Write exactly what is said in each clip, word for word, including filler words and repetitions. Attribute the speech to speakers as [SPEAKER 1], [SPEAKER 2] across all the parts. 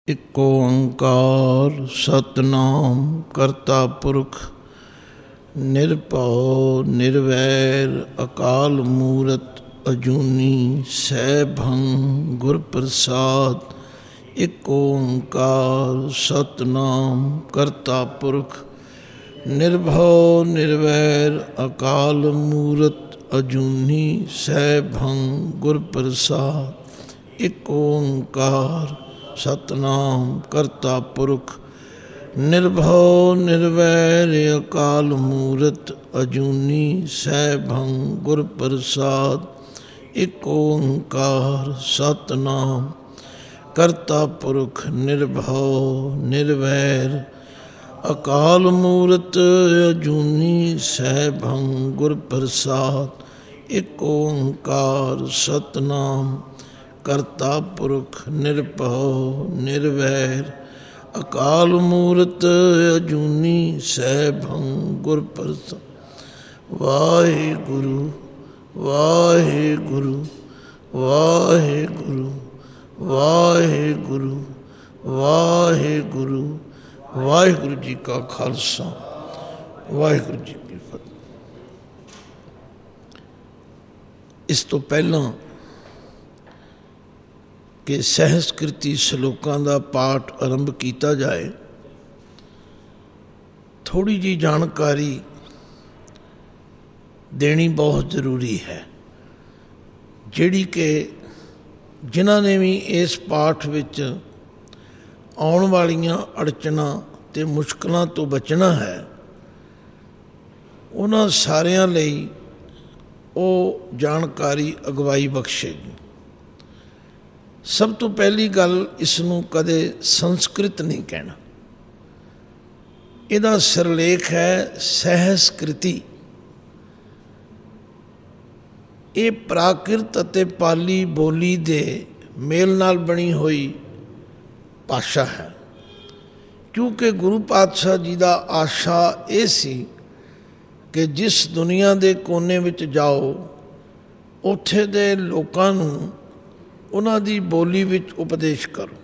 [SPEAKER 1] ਇਕ ਓੰਕਾਰ ਸਤਿਨਾਮ ਕਰਤਾ ਪੁਰਖ ਨਿਰਭਉ ਨਿਰਵੈਰ ਅਕਾਲ ਮੂਰਤ ਅਜੂਨੀ ਸੈਭੰ ਗੁਰ ਪ੍ਰਸਾਦ। ਇਕ ਓੰਕਾਰ ਸਤਿਨਾਮ ਕਰਤਾ ਪੁਰਖ ਨਿਰਭਉ ਨਿਰਵੈਰ ਅਕਾਲ ਮੂਰਤ ਅਜੂਨੀ ਸੈਭੰ ਗੁਰ ਪ੍ਰਸਾਦ। ਇਕ ਓੰਕਾਰ ਸਤਿਨਾਮ ਕਰਤਾ ਪੁਰਖ ਨਿਰਭਉ ਨਿਰਵੈਰ ਅਕਾਲ ਮੂਰਤ ਅਜੂਨੀ ਸੈਭੰ ਗੁਰ ਪ੍ਰਸਾਦ। ਇਕ ਓੰਕਾਰ ਸਤਿਨਾਮ ਕਰਤਾ ਪੁਰਖ ਨਿਰਭਉ ਨਿਰਵੈਰ ਅਕਾਲ ਮੂਰਤ ਅਜੂਨੀ ਸੈਭੰ ਗੁਰ ਪ੍ਰਸਾਦ। ਇਕ ਓੰਕਾਰ ਸਤਿਨਾਮ ਕਰਤਾ ਪੁਰਖ ਨਿਰਭਉ ਨਿਰਵੈਰ ਅਕਾਲ ਮੂਰਤ ਅਜੂਨੀ ਸੈਭੰ ਗੁਰ ਪ੍ਰਸਾਦ। ਵਾਹਿਗੁਰੂ ਵਾਹਿਗੁਰੂ ਵਾਹਿਗੁਰੂ ਵਾਹਿਗੁਰੂ ਵਾਹਿਗੁਰੂ ਵਾਹਿਗੁਰੂ ਜੀ ਕਾ ਖਾਲਸਾ ਵਾਹਿਗੁਰੂ ਜੀ ਕੀ ਫਤਿਹ। ਇਸ ਤੋਂ ਪਹਿਲਾਂ ਕਿ ਸਹਿਸਕ੍ਰਿਤੀ ਸ਼ਲੋਕਾਂ ਦਾ ਪਾਠ ਆਰੰਭ ਕੀਤਾ ਜਾਏ, ਥੋੜ੍ਹੀ ਜਿਹੀ ਜਾਣਕਾਰੀ ਦੇਣੀ ਬਹੁਤ ਜ਼ਰੂਰੀ ਹੈ, ਜਿਹੜੀ ਕਿ ਜਿਨ੍ਹਾਂ ਨੇ ਵੀ ਇਸ ਪਾਠ ਵਿੱਚ ਆਉਣ ਵਾਲੀਆਂ ਅੜਚਨਾਂ ਅਤੇ ਮੁਸ਼ਕਲਾਂ ਤੋਂ ਬਚਣਾ ਹੈ, ਉਹਨਾਂ ਸਾਰਿਆਂ ਲਈ ਉਹ ਜਾਣਕਾਰੀ ਅਗਵਾਈ ਬਖਸ਼ੇਗੀ। ਸਭ ਤੋਂ ਪਹਿਲੀ ਗੱਲ, ਇਸ ਨੂੰ ਕਦੇ ਸੰਸਕ੍ਰਿਤ ਨਹੀਂ ਕਹਿਣਾ। ਇਹਦਾ ਸਿਰਲੇਖ ਹੈ ਸਹਿਸਕ੍ਰਿਤੀ। ਇਹ ਪ੍ਰਾਕ੍ਰਿਤ ਅਤੇ ਪਾਲੀ ਬੋਲੀ ਦੇ ਮੇਲ ਨਾਲ ਬਣੀ ਹੋਈ ਭਾਸ਼ਾ ਹੈ, ਕਿਉਂਕਿ ਗੁਰੂ ਪਾਤਸ਼ਾਹ ਜੀ ਦਾ ਆਸ਼ਾ ਇਹ ਸੀ ਕਿ ਜਿਸ ਦੁਨੀਆ ਦੇ ਕੋਨੇ ਵਿੱਚ ਜਾਓ, ਉੱਥੇ ਦੇ ਲੋਕਾਂ ਨੂੰ ਉਹਨਾਂ ਦੀ ਬੋਲੀ ਵਿੱਚ ਉਪਦੇਸ਼ ਕਰੋ।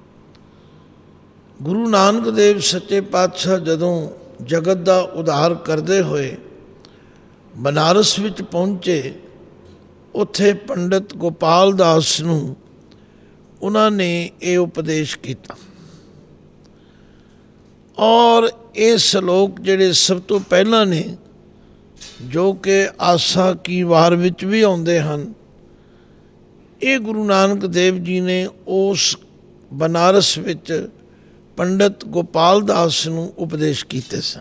[SPEAKER 1] ਗੁਰੂ ਨਾਨਕ ਦੇਵ ਸੱਚੇ ਪਾਤਸ਼ਾਹ ਜਦੋਂ ਜਗਤ ਦਾ ਉਧਾਰ ਕਰਦੇ ਹੋਏ ਬਨਾਰਸ ਵਿੱਚ ਪਹੁੰਚੇ, ਉੱਥੇ ਪੰਡਿਤ ਗੋਪਾਲ ਦਾਸ ਨੂੰ ਉਹਨਾਂ ਨੇ ਇਹ ਉਪਦੇਸ਼ ਕੀਤਾ। ਔਰ ਇਹ ਸ਼ਲੋਕ ਜਿਹੜੇ ਸਭ ਤੋਂ ਪਹਿਲਾਂ ਨੇ, ਜੋ ਕਿ ਆਸਾ ਕੀ ਵਾਰ ਵਿੱਚ ਵੀ ਆਉਂਦੇ ਹਨ, ਇਹ ਗੁਰੂ ਨਾਨਕ ਦੇਵ ਜੀ ਨੇ ਉਸ ਬਨਾਰਸ ਵਿੱਚ ਪੰਡਿਤ ਗੋਪਾਲ ਦਾਸ ਨੂੰ ਉਪਦੇਸ਼ ਕੀਤੇ ਸਨ।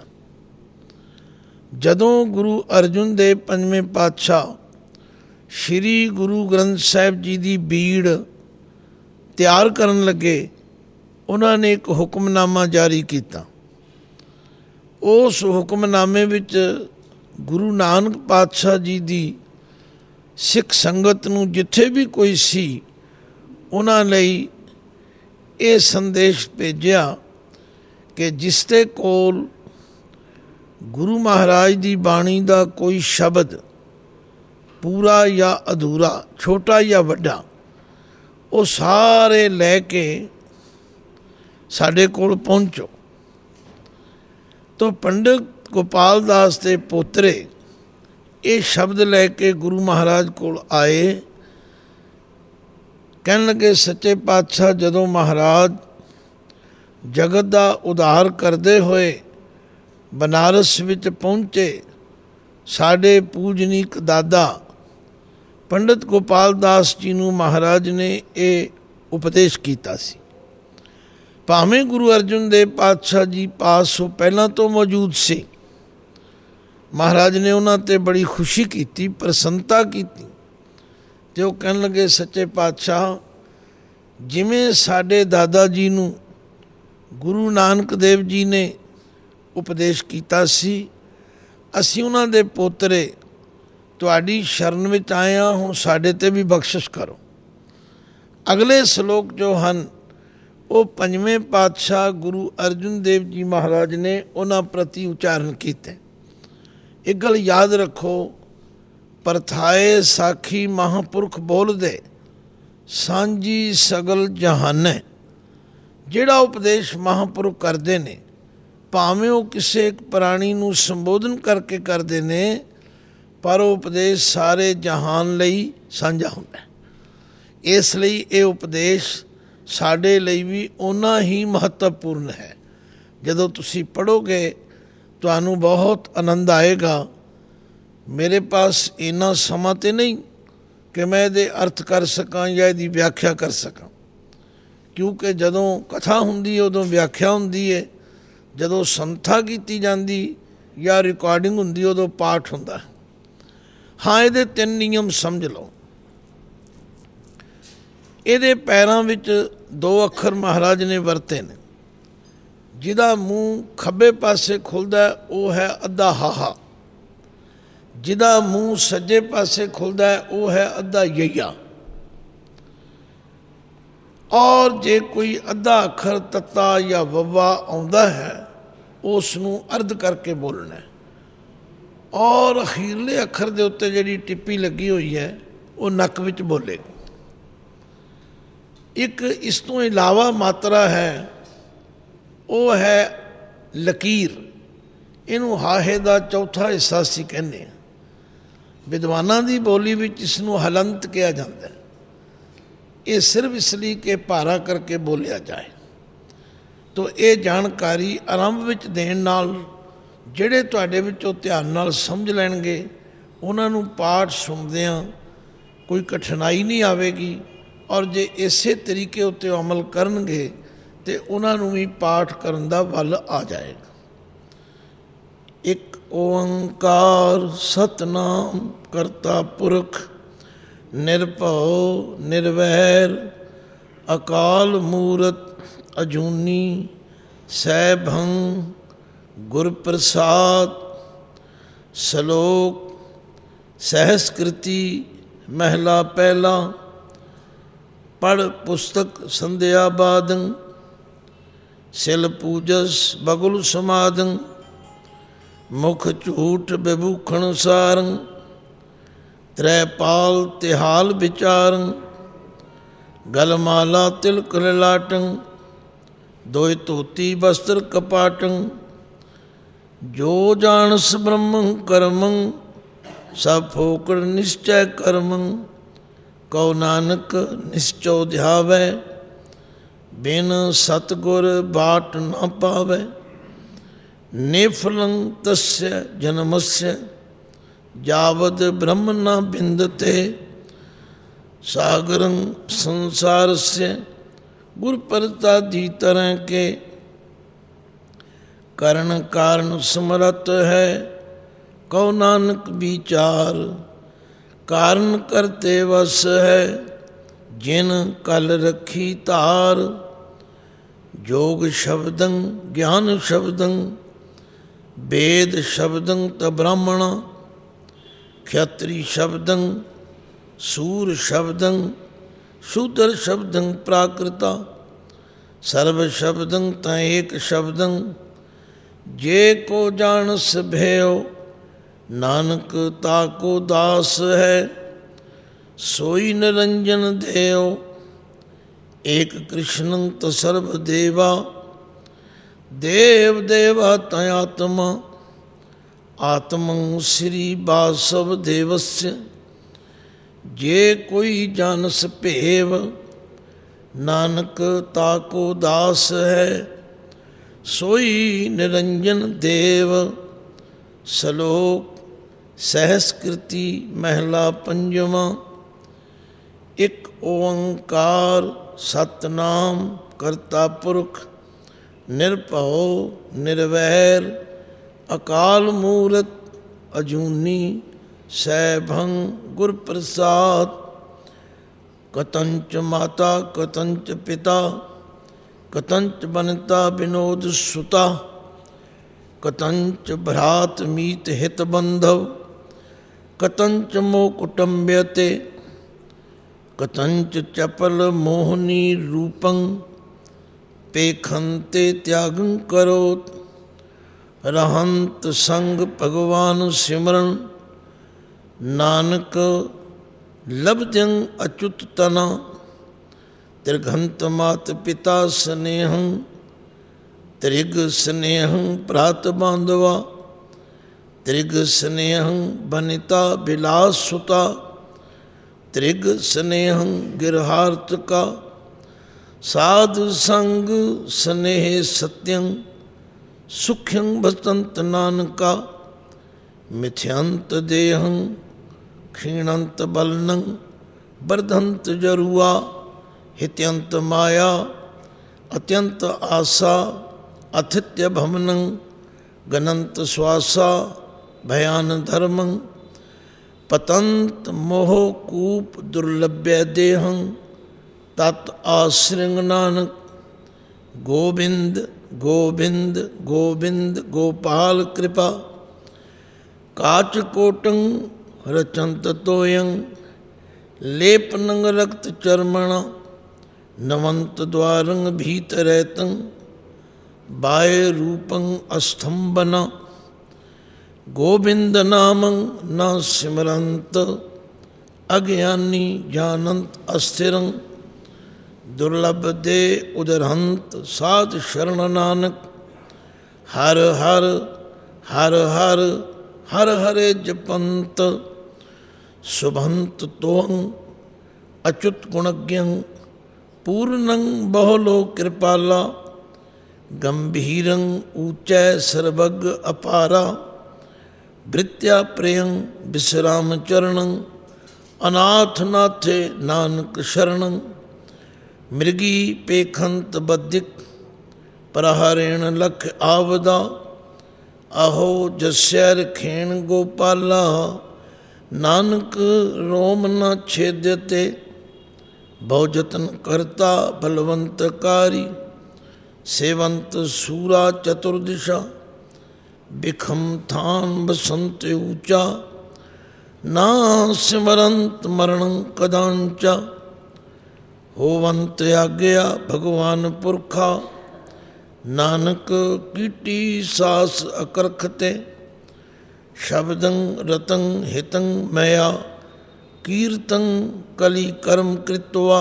[SPEAKER 1] ਜਦੋਂ ਗੁਰੂ ਅਰਜਨ ਦੇਵ ਪੰਜਵੇਂ ਪਾਤਸ਼ਾਹ ਸ਼੍ਰੀ ਗੁਰੂ ਗ੍ਰੰਥ ਸਾਹਿਬ ਜੀ ਦੀ ਬੀੜ ਤਿਆਰ ਕਰਨ ਲੱਗੇ, ਉਹਨਾਂ ਨੇ ਇੱਕ ਹੁਕਮਨਾਮਾ ਜਾਰੀ ਕੀਤਾ। ਉਸ ਹੁਕਮਨਾਮੇ ਵਿੱਚ ਗੁਰੂ ਨਾਨਕ ਪਾਤਸ਼ਾਹ ਜੀ ਦੀ ਸਿੱਖ ਸੰਗਤ ਨੂੰ ਜਿੱਥੇ ਵੀ ਕੋਈ ਸੀ, ਉਹਨਾਂ ਲਈ ਇਹ ਸੰਦੇਸ਼ ਭੇਜਿਆ ਕਿ ਜਿਸ ਦੇ ਕੋਲ ਗੁਰੂ ਮਹਾਰਾਜ ਦੀ ਬਾਣੀ ਦਾ ਕੋਈ ਸ਼ਬਦ ਪੂਰਾ ਜਾਂ ਅਧੂਰਾ, ਛੋਟਾ ਜਾਂ ਵੱਡਾ, ਉਹ ਸਾਰੇ ਲੈ ਕੇ ਸਾਡੇ ਕੋਲ ਪਹੁੰਚੋ। ਤਾਂ ਪੰਡਿਤ ਗੋਪਾਲ ਦਾਸ ਦੇ ਪੋਤਰੇ ਇਹ ਸ਼ਬਦ ਲੈ ਕੇ ਗੁਰੂ ਮਹਾਰਾਜ ਕੋਲ ਆਏ। ਕਹਿਣ ਲੱਗੇ, ਸੱਚੇ ਪਾਤਸ਼ਾਹ ਜਦੋਂ ਮਹਾਰਾਜ ਜਗਤ ਦਾ ਉਧਾਰ ਕਰਦੇ ਹੋਏ ਬਨਾਰਸ ਵਿੱਚ ਪਹੁੰਚੇ, ਸਾਡੇ ਪੂਜਨੀਕ ਦਾਦਾ ਪੰਡਿਤ ਗੋਪਾਲ ਦਾਸ ਜੀ ਨੂੰ ਮਹਾਰਾਜ ਨੇ ਇਹ ਉਪਦੇਸ਼ ਕੀਤਾ ਸੀ। ਭਾਵੇਂ ਗੁਰੂ ਅਰਜਨ ਦੇਵ ਪਾਤਸ਼ਾਹ ਜੀ ਪਾਸ ਉਹ ਪਹਿਲਾਂ ਤੋਂ ਮੌਜੂਦ ਸੀ, ਮਹਾਰਾਜ ਨੇ ਉਹਨਾਂ 'ਤੇ ਬੜੀ ਖੁਸ਼ੀ ਕੀਤੀ, ਪ੍ਰਸੰਨਤਾ ਕੀਤੀ, ਅਤੇ ਉਹ ਕਹਿਣ ਲੱਗੇ, ਸੱਚੇ ਪਾਤਸ਼ਾਹ ਜਿਵੇਂ ਸਾਡੇ ਦਾਦਾ ਜੀ ਨੂੰ ਗੁਰੂ ਨਾਨਕ ਦੇਵ ਜੀ ਨੇ ਉਪਦੇਸ਼ ਕੀਤਾ ਸੀ, ਅਸੀਂ ਉਹਨਾਂ ਦੇ ਪੋਤਰੇ ਤੁਹਾਡੀ ਸ਼ਰਨ ਵਿੱਚ ਆਏ ਹਾਂ, ਹੁਣ ਸਾਡੇ 'ਤੇ ਵੀ ਬਖਸ਼ਿਸ਼ ਕਰੋ। ਅਗਲੇ ਸ਼ਲੋਕ ਜੋ ਹਨ, ਉਹ ਪੰਜਵੇਂ ਪਾਤਸ਼ਾਹ ਗੁਰੂ ਅਰਜਨ ਦੇਵ ਜੀ ਮਹਾਰਾਜ ਨੇ ਉਹਨਾਂ ਪ੍ਰਤੀ ਉਚਾਰਨ ਕੀਤੇ। ਇੱਕ ਗੱਲ ਯਾਦ ਰੱਖੋ, ਪਰਥਾਏ ਸਾਖੀ ਮਹਾਂਪੁਰਖ ਬੋਲਦੇ ਸਾਂਝੀ ਸਗਲ ਜਹਾਨੈ, ਜਿਹੜਾ ਉਪਦੇਸ਼ ਮਹਾਂਪੁਰਖ ਕਰਦੇ ਨੇ, ਭਾਵੇਂ ਉਹ ਕਿਸੇ ਇੱਕ ਪ੍ਰਾਣੀ ਨੂੰ ਸੰਬੋਧਨ ਕਰਕੇ ਕਰਦੇ ਨੇ, ਪਰ ਉਹ ਉਪਦੇਸ਼ ਸਾਰੇ ਜਹਾਨ ਲਈ ਸਾਂਝਾ ਹੁੰਦਾ। ਇਸ ਲਈ ਇਹ ਉਪਦੇਸ਼ ਸਾਡੇ ਲਈ ਵੀ ਓਨਾ ਹੀ ਮਹੱਤਵਪੂਰਨ ਹੈ। ਜਦੋਂ ਤੁਸੀਂ ਪੜ੍ਹੋਗੇ ਤੁਹਾਨੂੰ ਬਹੁਤ ਆਨੰਦ ਆਏਗਾ। ਮੇਰੇ ਪਾਸ ਇੰਨਾ ਸਮਾਂ ਤਾਂ ਨਹੀਂ ਕਿ ਮੈਂ ਇਹਦੇ ਅਰਥ ਕਰ ਸਕਾਂ ਜਾਂ ਇਹਦੀ ਵਿਆਖਿਆ ਕਰ ਸਕਾਂ, ਕਿਉਂਕਿ ਜਦੋਂ ਕਥਾ ਹੁੰਦੀ ਹੈ ਉਦੋਂ ਵਿਆਖਿਆ ਹੁੰਦੀ ਹੈ, ਜਦੋਂ ਸੰਥਾ ਕੀਤੀ ਜਾਂਦੀ ਜਾਂ ਰਿਕਾਰਡਿੰਗ ਹੁੰਦੀ ਉਦੋਂ ਪਾਠ ਹੁੰਦਾ। ਹਾਂ, ਇਹਦੇ ਤਿੰਨ ਨਿਯਮ ਸਮਝ ਲਓ। ਇਹਦੇ ਪੈਰਾਂ ਵਿੱਚ ਦੋ ਅੱਖਰ ਮਹਾਰਾਜ ਨੇ ਵਰਤੇ ਨੇ। ਜਿਹਦਾ ਮੂੰਹ ਖੱਬੇ ਪਾਸੇ ਖੁੱਲ੍ਹਦਾ ਉਹ ਹੈ ਅੱਧਾ ਹਾਹਾ, ਜਿਹਦਾ ਮੂੰਹ ਸੱਜੇ ਪਾਸੇ ਖੁੱਲ੍ਹਦਾ ਹੈ ਉਹ ਹੈ ਅੱਧਾ ਯਈਆ। ਔਰ ਜੇ ਕੋਈ ਅੱਧਾ ਅੱਖਰ ਤੱਤਾ ਜਾਂ ਵੱਵਾ ਆਉਂਦਾ ਹੈ ਉਸ ਨੂੰ ਅਰਧ ਕਰਕੇ ਬੋਲਣਾ। ਔਰ ਅਖੀਰਲੇ ਅੱਖਰ ਦੇ ਉੱਤੇ ਜਿਹੜੀ ਟਿੱਪੀ ਲੱਗੀ ਹੋਈ ਹੈ ਉਹ ਨੱਕ ਵਿੱਚ ਬੋਲੇਗੀ। ਇੱਕ ਇਸ ਤੋਂ ਇਲਾਵਾ ਮਾਤਰਾ ਹੈ, ਉਹ ਹੈ ਲਕੀਰ। ਇਹਨੂੰ ਹਾਹੇ ਦਾ ਚੌਥਾ ਹਿੱਸਾ ਅਸੀਂ ਕਹਿੰਦੇ ਹਾਂ। ਵਿਦਵਾਨਾਂ ਦੀ ਬੋਲੀ ਵਿੱਚ ਇਸ ਨੂੰ ਹਲੰਤ ਕਿਹਾ ਜਾਂਦਾ ਹੈ। ਇਹ ਸਿਰਫ ਇਸ ਲਈ ਕਿ ਭਾਰਾ ਕਰਕੇ ਬੋਲਿਆ ਜਾਏ। ਤੋ ਇਹ ਜਾਣਕਾਰੀ ਆਰੰਭ ਵਿੱਚ ਦੇਣ ਨਾਲ ਜਿਹੜੇ ਤੁਹਾਡੇ ਵਿੱਚੋਂ ਧਿਆਨ ਨਾਲ ਸਮਝ ਲੈਣਗੇ ਉਹਨਾਂ ਨੂੰ ਪਾਠ ਸੁਣਦਿਆਂ ਕੋਈ ਕਠਿਨਾਈ ਨਹੀਂ ਆਵੇਗੀ। ਔਰ ਜੇ ਇਸੇ ਤਰੀਕੇ ਉੱਤੇ ਅਮਲ ਕਰਨਗੇ ਤਾਂ ਉਹਨਾਂ ਨੂੰ ਵੀ ਪਾਠ ਕਰਨ ਦਾ ਵੱਲ ਆ ਜਾਏਗਾ। ਇੱਕ ਓੰਕਾਰ ਸਤਨਾਮ ਕਰਤਾ ਪੁਰਖ ਨਿਰਭਉ ਨਿਰਵੈਰ ਅਕਾਲ ਮੂਰਤ ਅਜੂਨੀ ਸੈਭੰ ਗੁਰ ਪ੍ਰਸਾਦ। ਸ਼ਲੋਕ ਸਹਿਸਕ੍ਰਿਤੀ ਮਹਿਲਾ ਪਹਿਲਾ। ਪੜ੍ਹ ਪੁਸਤਕ ਸੰਧਿਆ ਬਾਦੰ ਸਿਲ ਪੂਜਸ ਬਗੁਲ ਸਮਾਦੰ। ਮੁਖ ਝੂਠ ਬਿਭੂਖਣ ਸਾਰੰ ਤ੍ਰੈਪਾਲ ਤਿਹਾਲ ਵਿਚਾਰੰ। ਗਲਮਾਲਾ ਤਿਲਕ ਲਲਾਟੰ ਦੋਇ ਧੋਤੀ ਬਸਤਰ ਕਪਾਟੰ। ਜੋ ਜਾਣਸ ਬ੍ਰਹਮੰ ਕਰਮੰ ਸਭ ਫੋਕੜ ਨਿਸ਼ਚੈ ਕਰਮੰ। ਕਉ ਨਾਨਕ ਨਿਸ਼ਚਉ ਧਿਆਵੈ ਬਿਨ ਸਤਿਗੁਰ ਬਾਟ ਨਾ ਪਾਵੈ। ਨਿਫਲੰ ਤਸਯ ਜਨਮਸਯ ਜਾਵਦ ਬ੍ਰਹਮ ਨ ਬਿੰਦਤੇ। ਸਾਗਰੰ ਸੰਸਾਰਸਯ ਗੁਰ ਪ੍ਰਸਾਦੀ ਤਰੈ ਕੇ। ਕਰਨ ਕਾਰਨ ਸਮਰੱਥ ਹੈ ਕਉ ਨਾਨਕ ਵਿਚਾਰ। ਕਾਰਨ ਕਰਤੇ ਵਸ ਹੈ ਜਿਨ ਕਲ ਰੱਖੀ ਧਾਰ। ਜੋਗ ਸ਼ਬਦੰ ਗਿਆਨ ਸ਼ਬਦੰ वेद शब्दं त ब्राह्मण क्षत्रि शब्दं सूर शब्दं शूद्र शब्दं प्राकृता सर्व शब्दं त एक शब्दं जे को जानस भयो नानक ताको दास है सोई निरंजन देव एक कृष्णं त सर्व देवा देव देवा तयात्मा आत्मं श्री वासव देवस्य जे कोई जानस भेव नानक ताको दास है सोई निरंजन देव। श्लोक सहस्कृति महला पंजवा। एक ओंकार सतनाम करता पुरख निरभउ निर्वैर अकाल मूरत अजूनी सैभं गुर प्रसाद। कतंच माता कतंच पिता कतंच बनता विनोद सुता कतंच भ्रात मीत हित बंधव कतंच मोह कुटुंब्यते कतंच चपल मोहनी रूपं पेखन्ते त्यागं करोत। रहंत संग भगवान सिमरन नानक लभद्यं अच्युत तना। त्रिघंत मात पिता स्नेहं त्रिग स्नेहं प्रात बांधवा त्रिग स्नेहं बनिता बिलास सुता त्रिग स्नेहं गिरहार्थ का साधु संग स्नेह सत्यं सुख्यं बसंत नानका मिथ्यंत देहं क्षीणंत बलनं वर्धंत जरुआ हित्यंत माया अत्यंत आशा अथित्य भमनं गनंत श्वासा भयान धर्मं पतंत मोह कूप दुर्लभ्य देहं तत् आश्रृंग नानक गोविंद गोविंद गोविंद गोपाल कृपा काच कोटं रचंत तोयं लेपनं रक्त चर्मणा नवंत द्वारं भीतरैतं बाय रूपं अस्तंभना गोविंद नामं न सिमरंत अज्ञानी जानंत अस्थिरं दुर्लभ दे उदरहंत साध शरण नानक हर हर हर हर हर हरे जपंत शुभंत तों अच्युत गुणज्ञं पूर्णं बहुलो कृपाला गंभीरं ऊंचै सर्वज्ञ अपारा भृत्या प्रियं विश्राम चरणं अनाथ नाथे नानक शरणं मृगी पेखंत बद्धिक प्रहरेण लख आवदा अहो जस्यर खेण गोपाला नानक रोम न छेद्यते बहुजतन करता बलवंतकारी सेवंत सूरा चतुर्दिशा बिखम थान बसंत ऊंचा ना सिमरंत मरणं कदांचा होवंत आज्ञा भगवान पुरखा नानक कीटी सास अकरखते शब्दं रतं हितं मया कीर्तं कलि कर्म कृत्वा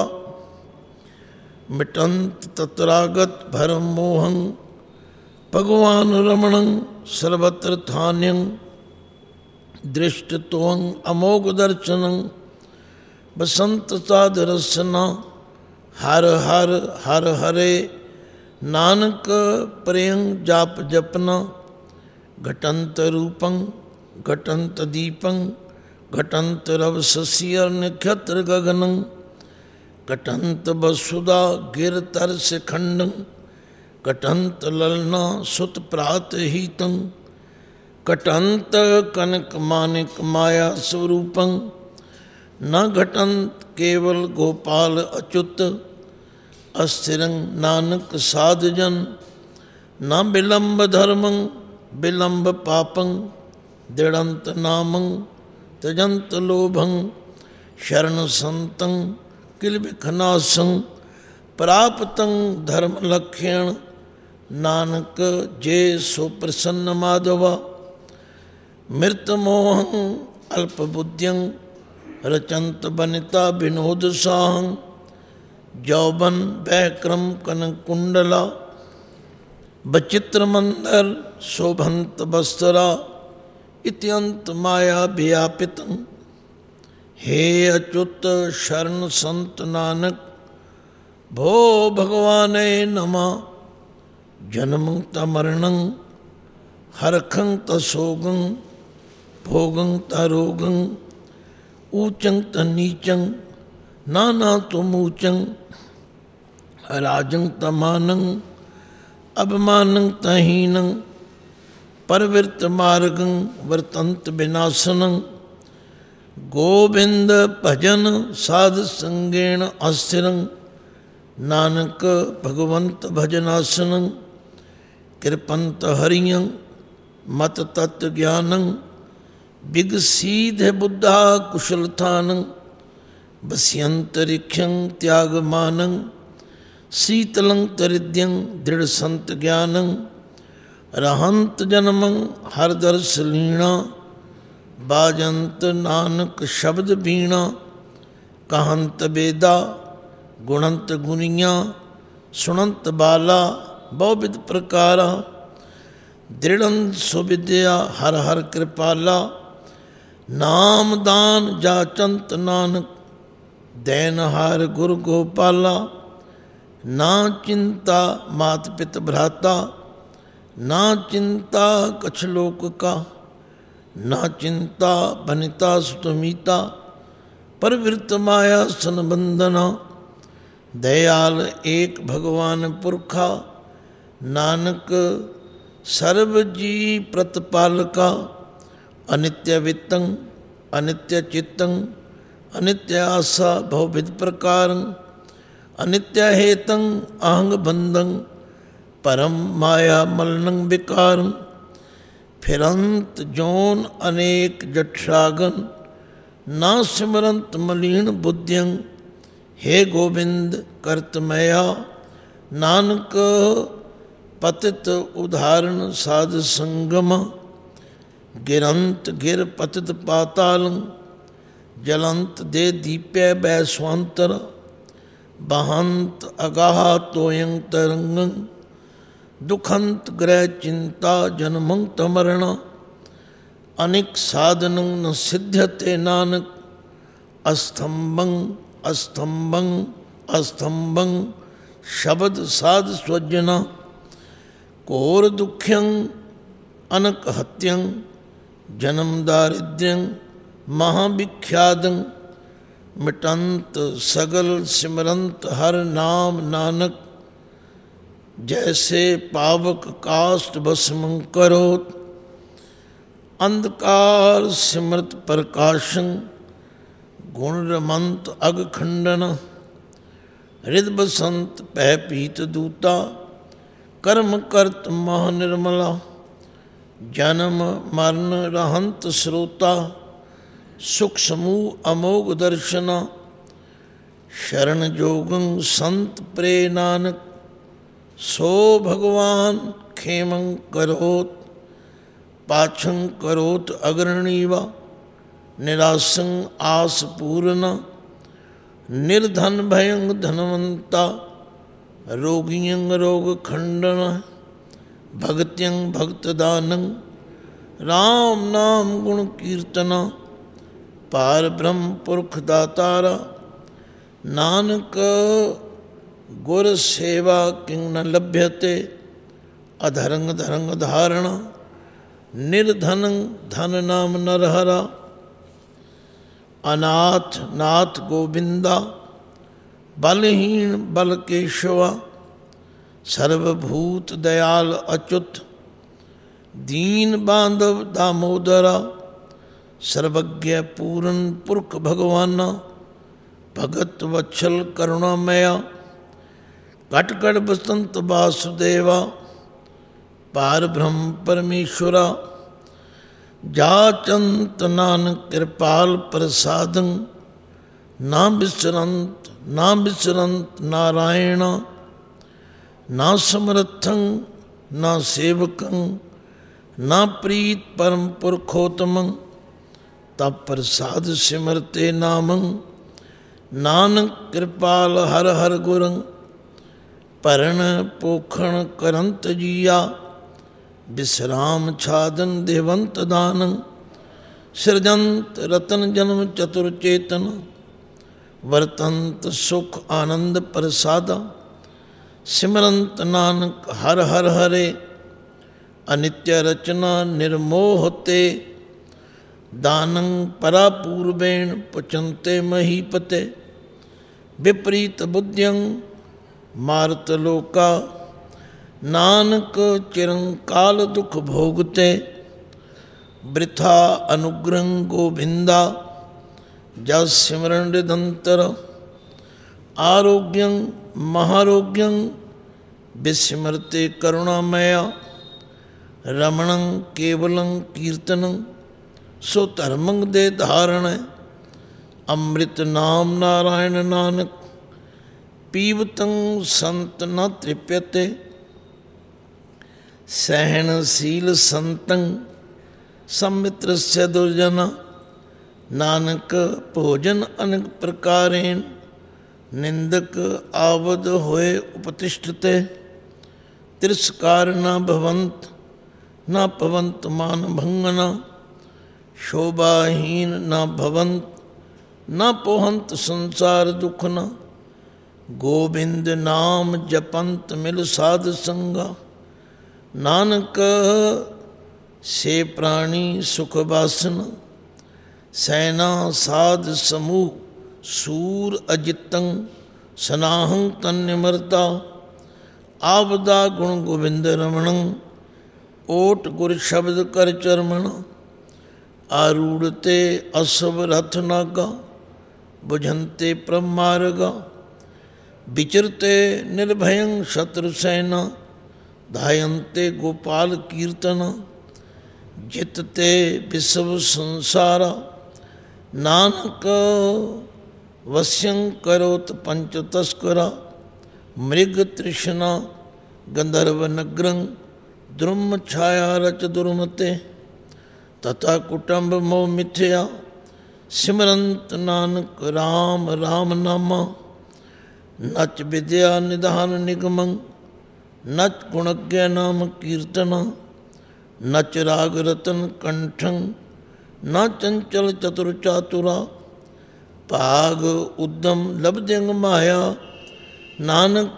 [SPEAKER 1] मिटंत तत्रागत भरम मोहं भगवान रमणं सर्वत्र थान्यं दृष्टत्वं अमोघ दर्शनं बसंत साधरसना हर हर हर हरे नानक प्रियं जाप जपना घटंत रूपं घटंत दीपं घटंत रव शशियर नक्षत्र गगनं घटंत वसुदा गिर तरस खंडं घटंत ललना सुत प्रात हितं घटंत कनक मानिक माया स्वरूपं न घटंत केवल गोपाल अच्युत अस्थिरं नानक साधजन न विलंब धर्मं विलंब पापं दृढ़ंत नामं त्यजंत लोभं शरण संतं किल विखनासं प्राप्तं धर्म लक्ष्यण नानक जे सो प्रसन्न माधवा मृत मोहं अल्प बुद्धिं रचंत बनिता विनोद साहं जौबन बैक्रम कनक कुंडला बचित्र मंदर शोभंत बस्तरा इत्यंत माया व्यापितं हे अच्युत शरण संत नानक भो भगवाने नमः जन्मं तमरणं हरखं तसोगं भोगं तरोगं ऊचं तनीचं नाना तुमूचं राजं तमानं अवमानं तहीनं परवृत्त मार्गं वर्तंत विनाशनं गोविंद भजन साध संगेण अस्थिरं नानक भगवंत भजनासनं कृपंत हरियं मत तत्व ज्ञानं विगसीध बुद्धा कुशलथानं बस्यंतरिक्षं त्यागमानं शीतलं तरिद्यं दृढ़ संत ज्ञानं रहंत जन्मं हरदर्श लीणा बाजंत नानक शब्द बीणा कहंत बेदा ਗੁਣੰਤ ਗੁਨੀਆਂ ਸੁਣੰਤ ਬਾਲਾ ਬਹੁਵਿਧ ਪ੍ਰਕਾਰਾ। ਦ੍ਰਿੜੰ ਸੁਵਿਦਿਆ ਹਰ ਹਰ ਕਿਰਪਾਲਾ। ਨਾਮ ਦਾਨ ਜਾਚੰਤ ਨਾਨਕ ਦੈਨਹਾਰ ਗੁਰ ਗੋਪਾਲਾ। ਨਾ ਚਿੰਤਾ ਮਾਤ ਪਿਤ ਭਰਾਤਾ ਨਾ ਚਿੰਤਾ ਕਛ ਲੋਕ ਕਾ। ਨਾ ਚਿੰਤਾ ਬਨਿਤਾ ਸੁਤਮੀਤਾ ਪਰਵਿਰਤ ਮਾਇਆ ਸੰਬੰਧਨਾ। ਦਇਆਲ ਏਕ ਭਗਵਾਨ ਪੁਰਖਾ ਨਾਨਕ ਸਰਬ ਜੀ ਪ੍ਰਤਪਾਲਕਾ। ਅਨਿਤਯ ਵਿਤੰ ਅਨਿਤਯ ਚਿਤੰ ਅਨਿਤਯ ਆਸਾ ਬਹੁਵਿਧ ਪ੍ਰਕਾਰੰ। ਅਨਿਤਯ ਹੇਤੰ ਅਹੰਗ ਬੰਧੰ ਪਰਮ ਮਾਇਆ ਮਲਨੰ ਵਿਕਾਰੰ। ਫਿਰੰਤ ਜੋਨ ਅਨੇਕ ਜਠਰਾਗਨ ਨਾ ਸਿਮਰੰਤ ਮਲੀਨ ਬੁੱਧਿਅੰ। ਹੇ ਗੋਬਿੰਦ ਕਰਤ ਮਇਆ ਨਾਨਕ ਪਤਿਤ ਉਦਾਹਰਣ ਸਾਧ ਸੰਗਮ। ਗਿਰੰਤ ਗਿਰ ਪਤਿਤ ਪਾਤਾਲੰ ਜਲੰਤ ਦੇ ਦੀਪੈ ਬੈ ਸਵੰਤਰ। ਬਹੰਤ ਅਗਾਹ ਤੋਯੰ ਤਰੰਗੰ ਦੁਖੰਤ ਗ੍ਰਹਿ ਚਿੰਤਾ ਜਨਮੰ ਤਮਰਣ। ਅਨਿਕ ਸਾਧਨੰ ਨ ਸਿੱਧਯਤੇ ਨਾਨਕ ਅਸਥੰਭੰ ਅਸਥੰਭੰ ਅਸਥੰਭੰ ਸ਼ਬਦ ਸਾਧ ਸਵਜਨਾ। ਘੋਰ ਦੁਖਯੰ ਅਨਕ ਹਤਯੰ ਜਨਮ ਦਾਰਿਦ੍ਰਯੰ ਮਹਾਵਿਖਿਆਦੰ। ਮਿਟੰਤ ਸਗਲ ਸਿਮਰੰਤ ਹਰ ਨਾਮ ਨਾਨਕ। ਜੈਸੇ ਪਾਵਕ ਕਾਸ਼ਟ ਭਸਮੰ ਕਰੋਤ ਅੰਧਕਾਰ ਸਿਮਰਤ ਪ੍ਰਕਾਸ਼ੰ। ਗੁਣ ਰਮੰਤ ਅਗ ਖੰਡਨ ਰਿਦ ਬਸੰਤ ਭੈ ਪੀਤ ਦੂਤਾ। ਕਰਮ ਕਰਤ ਮਹ ਨਿਰਮਲਾ ਜਨਮ ਮਰਨ ਰਹੰਤ ਸਰੋਤਾ। ਸੁਖ ਸਮੂਹ ਅਮੋਘ ਦਰਸ਼ਨਾ ਸ਼ਰਨ ਜੋਗੰ ਸੰਤ ਪ੍ਰੇ ਨਾਨਕ। ਸੋ ਭਗਵਾਨ ਖੇਮੰ ਕਰੋਤ ਪਾਛੰ ਕਰੋਤ ਅਗਰਣੀਵਾ। ਨਿਰਾਸੰ ਆਸ ਪੂਰਨ ਨਿਰਧਨ ਭਯੰ ਧਨਵੰਤਾ। ਰੋਗੀਯੰ ਰੋਗ ਖੰਡਨ ਭਗਤਯੰ ਭਗਤ ਦਾਨੰ। ਰਾਮ ਨਾਮ ਗੁਣ ਕੀਰਤਨਾ ਪਾਰ ਬ੍ਰਹਮ ਪੁਰਖ ਦਾਤਾਰਾ। ਨਾਨਕ ਗੁਰ ਸੇਵਾ ਕਿੰ ਨ ਲਭ్యਤੇ ਅਧਰੰਗ ਧਰੰਗ ਧਾਰਣਾ। ਨਿਰਧਨੰ ਧਨ ਨਾਮ ਨਰ ਹਰਾ। ਅਨਾਥ ਨਾਥ ਗੋਬਿੰਦਾ ਬਲਹੀਣ ਬਲ ਕੇਸ਼ਵਾ। ਸਰਵਭੂਤ ਦਇਆਲ ਅਚੁੱਤ ਦੀਨ ਬਾਂਧਵ ਦਾਮੋਦਰਾ। ਸਰਵਗ੍ਯ ਪੂਰਨ ਪੁਰਖ ਭਗਵਾਨਾ ਭਗਤ ਵਛਲ ਕਰੁਣਾਮਇਆ। ਘਟ ਘਟ ਬਸੰਤ ਵਾਸੁਦੇਵਾ ਪਾਰ ਬ੍ਰਹਮ ਪਰਮੇਸ਼ਵਰਾ। ਜਾਚੰਤ ਨਾਨਕ ਕਿਰਪਾਲ ਪ੍ਰਸਾਦੰ ਨਾ ਬਿਸਰੰਤ ਨਾ ਬਿਸਰੰਤ ਨਾਰਾਇਣ। ਨਾ ਸਮਰਥੰ ਨਾ ਸੇਵਕੰ ਨਾ ਪ੍ਰੀਤ ਪਰਮ ਪੁਰਖੋਤਮੰ। ਤਬ ਪ੍ਰਸਾਦ ਸਿਮਰਤੇ ਨਾਮੰ ਨਾਨਕ ਕਿਰਪਾਲ ਹਰ ਹਰ ਗੁਰੰ। ਭਰਨ ਪੋਖਣ ਕਰੰਤ ਜੀਆ ਬਿਸਰਾਮ ਛਾਦਨ ਦੇਵੰਤ ਦਾਨੰ। ਸਿਰਜੰਤ ਰਤਨ ਜਨਮ ਚਤੁਰ ਚੇਤਨ ਵਰਤੰਤ ਸੁਖ ਆਨੰਦ ਪ੍ਰਸਾਦਾ। ਸਿਮਰੰਤ ਨਾਨਕ ਹਰ ਹਰ ਹਰੇ ਅਨਿਤਯ ਰਚਨਾ ਨਿਰਮੋਹ ਤੇ। ਦਾਨੰ ਪਰਾ ਪੂਰਬੇਣ ਪੁਚੰਤੇ ਮਹੀਪਤੇ। ਵਿਪਰੀਤ ਬੁੱਧਿਯੰ ਮਾਰਤ ਲੋਕਾ। ਨਾਨਕ ਚਿਰੰ ਕਾਲ ਦੁਖ ਭੋਗਤੇ। ਬ੍ਰਿਥਾ ਅਨੁਗ੍ਰਹੰ ਗੋਬਿੰਦਾ ਜਸ ਸਿਮਰਨ ਰਿਦੰਤਰ। ਆਰੋਗਯੰ ਮਹਾਰੋਗਯੰ ਬਿਸਿਮਰਤੇ ਕਰੁਣਾਮਇਆ। ਰਮਣੰ ਕੇਵਲੰ ਕੀਰਤਨੰ ਸੋ ਧਰਮੰ ਦੇ ਧਾਰਣ। ਅੰਮ੍ਰਿਤ ਨਾਮ ਨਾਰਾਇਣ ਨਾਨਕ ਪੀਵਤੰ ਸੰਤ ਨ ਤ੍ਰਿਪਯਤੇ। ਸਹਿਣਸ਼ੀਲ ਸੰਤੰ ਸੰਮਿਤਰਸਯ ਦੁਰਜਨਾ। ਨਾਨਕ ਭੋਜਨ ਅਨੇਕ ਪ੍ਰਕਾਰੇਣ निंदक आवद होए उपतिष्ठते, तिरस्कार न भवंत न पवंत मान भंगना, शोभाहीन न भवंत न पोहंत संसार दुखना, गोविंद नाम जपंत मिल साध संगा, नानक से प्राणी सुख वासना, सैना साध समूह सूर अजितं, सनाहं तन्निमरता, आवदा गुण गोविंद रमणं, ओट गुर शब्द कर चरमण, आरूढ़ते असव रथ नागा, बुझंते प्रमार्गा, विचरते निर्भयं शत्रु सेना, धायन्ते गोपाल कीर्तना, जितते विश्व संसारा, नानक वश्यं करोत पंच तस्करा, मृग तृष्णा गंधर्व नग्रं, द्रुम छाया रच दुर्मते, तथा कुटुंब मोह मिथ्या, सिमरंत नानक राम राम नामा, नच विद्या निधान निगमं, नच गुणज्ञ नाम कीर्तना, नच राग रतन कंठं, न चंचल चतुर चातुरा, भाग उद्यम लब्धंग माया, नानक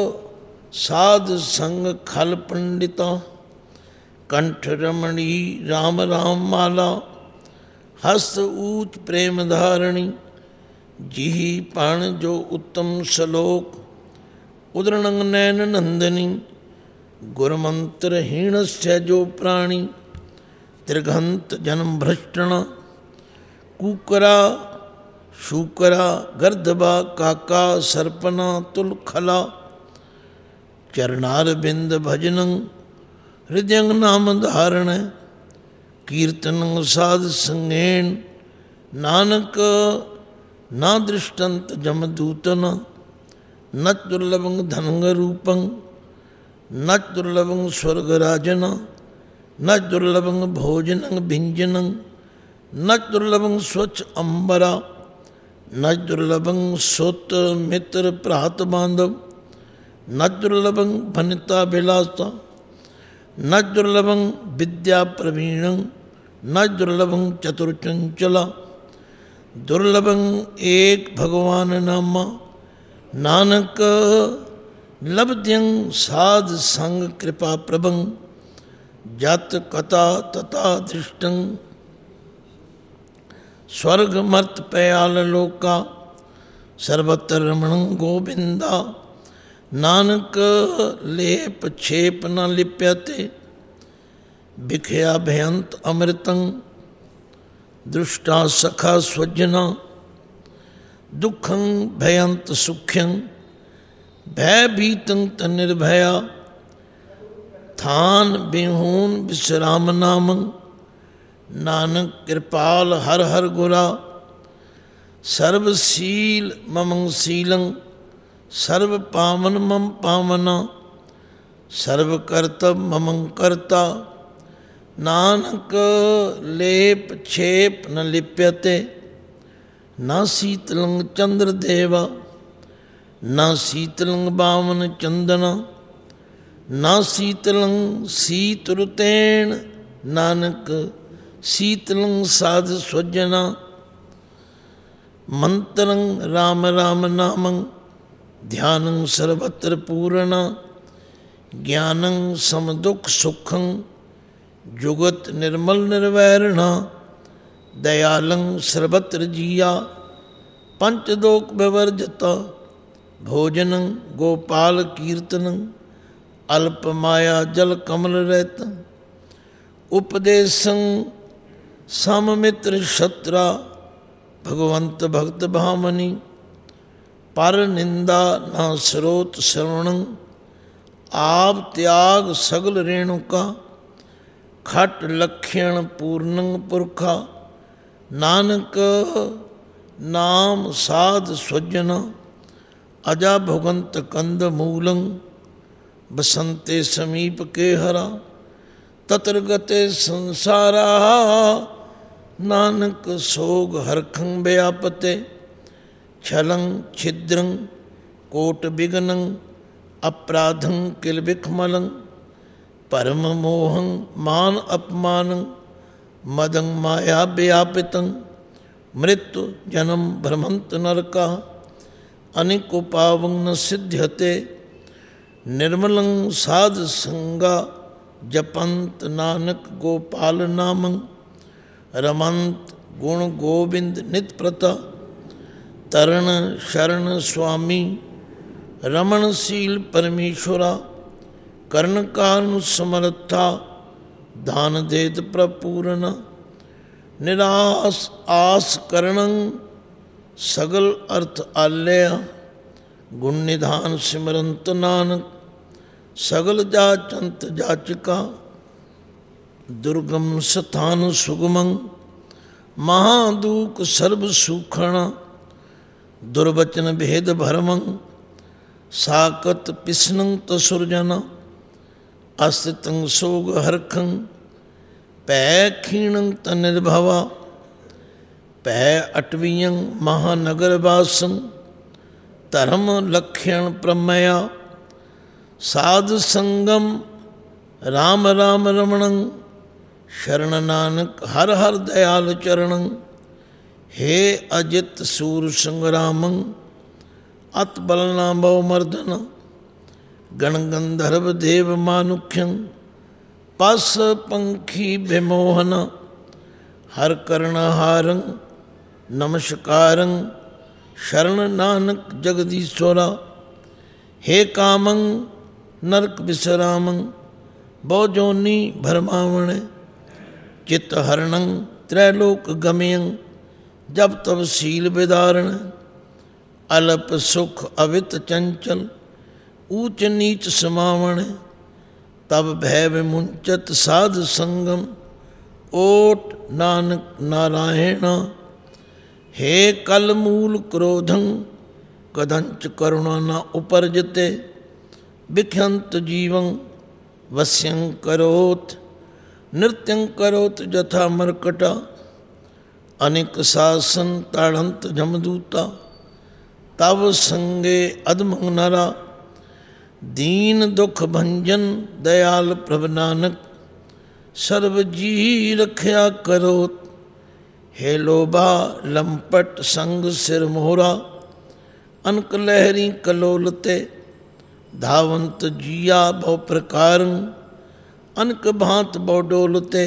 [SPEAKER 1] साध संग खल पंडिता, कंठ रमणी राम राम माला, हस्त ऊच प्रेम धारणी, जिहि पण जो उत्तम श्लोक, उदरणंग नैन नंदनी, गुरमंत्र हीणस्य जो प्राणी, त्रिघंत जन्म भ्रष्टण, कुकरा शूकरा गर्दबा काका सर्पना तुलखला, चरणार बिंद भजनं हृदयंग नाम धारण, कीर्तन साध संगेण, नानक ना दृष्टंत जमदूतन, न दुर्लभं धनंग रूपं, न दुर्लभं स्वर्गराजन, न दुर्लभं भोजनं भिंजनं, न दुर्लभं स्वच्छ अंबरा, न दुर्लभं सुत मित्र भ्रात बांधव, न दुर्लभं भनिता विलासा, न दुर्लभं विद्या प्रवीणं, न दुर्लभं चतुर्चंचला, दुर्लभं एक भगवान नामा, नानक लब्ध्यं साध संग कृपा प्रभं, जत कथा तथा दृष्टं, स्वर्ग मर्त पयाल लोका, सर्वत्र रमणं गोविंदा, नानक लेप छेप न लिप्यते, बिखया भयंत अमृतं, दुष्टा सखा स्वजना, दुखं भयंत सुख्यं, भयभीतं तन्निर्भया, थान बिहून विश्राम नामं, नानक कृपाल हर हर गुरा, सर्वशील ममं शीलं, सर्व पावन मम पावना, सर्व कर्तव्य ममं कर्ता, नानक लेप छेप न लिप्यते, न शीतलं चंद्र देवा, न शीतलं बावन चंदना, न शीतलं शीतरुतेन, नानक शीतलं साध स्वजना, मंत्रं राम राम नामं, ध्यानं सर्वत्र पूर्ण, ज्ञानं समदुख सुखं, जुगत निर्मल निर्वैरण, दयालं सर्वत्र जिया, पंचदोक विवर्जिता, भोजनं गोपाल कीर्तनं, अल्प माया जल कमल रहता, उपदेशं सममित्र शत्रा, भगवंत भक्त भामनी, पर निंदा न स्रोत श्रवणं, आप त्याग सगल रेणुका, खट लक्षण पूर्णं पुरखा, नानक नाम साध स्वजना, अजा भुगंत कंद मूलं, बसंते समीप के हरा, तत्र गते संसारा, नानक सोग हरखं व्यापते, छलं छिद्रं कोट विघ्नं अपराधं किल विखमलं परम मोहं मान अपमानं मदं माया व्यापितं मृत्यु जन्म भ्रमंत नरका अनेको पावं न सिद्ध्यते निर्मलं साध संगा जपंत नानक गोपाल नामं रमंत गुण गोविंद नित प्रता तरण शरण स्वामी रमणशील परमेश्वरा कर्ण कानु समर्था दान देत प्रपूर्ण निरास आस करणं सगल अर्थ आल्या गुण निधान सिमरंत नानक सगल जाचंत जाचिका दुर्गम स्थान सुगमं महादूक सर्व सुखण दुर्वचन भेद भरमं साकत पिस्नं तसुरजन अस्तितं सोग हरखं पै क्षीणं तनिर्भवा पै अटवीयं महानगरवासं धर्म लक्ष्यण प्रमया साध संगम राम राम रमणं शरण नानक हर हर दयाल चरणं हे अजित सूर संग्रामं अत बलना बहुमर्दन गण गंधर्व देव मानुख्यं पस पंखी विमोहन हर कर्णहारं नमस्कारं शरण नानक जगदीश्वरा हे कामं नरक विश्रामं बहुजोनि भरमावण चित्त हरणं त्रैलोक गमयं जब तब शील विदारण अलप सुख अवित चंचल ऊच नीच समावण तब भय विमुंचत साध संगम ओट नानक नारायण हे कल मूल क्रोधं कदंच करुणा न उपरजते विख्यंत जीवं वश्यं करोत नृत्यं करोत जथा मर्कटा अनेक शासन ताड़ंत जमदूता तव संगे अधमं नरा दीन दुख भंजन दयाल प्रभ नानक सर्व जी रख्या करोत हे लोभा लंपट संग सिर मोहरा अनक लहरी कलोलते धावंत जिया बहु प्रकार अनक भांत बहु डोलते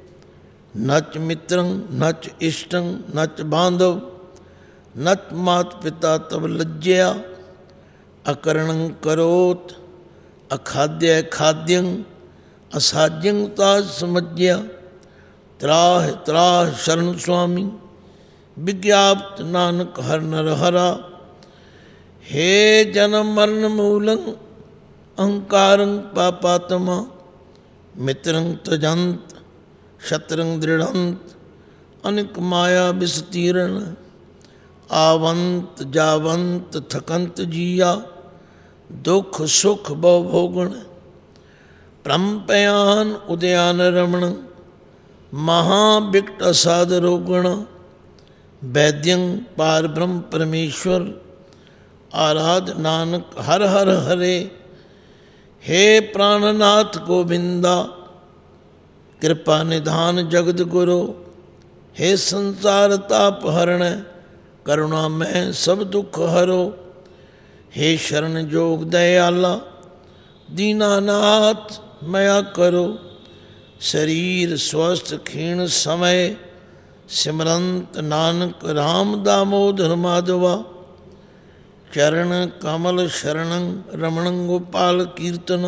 [SPEAKER 1] नच मित्रं नच इष्टं नच बांधव नच मात पिता तब लज्जया अकरणं करोत अखाद्य खाद्यं असाध्यं ताज समज्ञया त्राह त्राह शरण स्वामी विज्ञाप्त नानक हर नर हरा हे जन्म मरण मूलं अहंकारं पापात्मा मित्रं तजंत शत्रं दृढ़ंत अनिक माया विस्तीर्ण आवंत जावंत थकंत जिया दुख सुख बहु भोगण प्रमपयान उदयान रमण महाविकट असाध रोगण वैद्यं पार ब्रह्म परमेश्वर आराध नानक हर हर हरे हे प्राणनाथ गोविंदा कृपा निधान जगद गुरु हे संसार ताप हरण करुणा में सब दुख हरो हे शरण जोग दयाला दीनानाथ मया करो शरीर स्वस्थ क्षीण समय सिमरंत नानक राम दामोदर माधवा चरण कमल शरणं रमणं गोपाल कीर्तन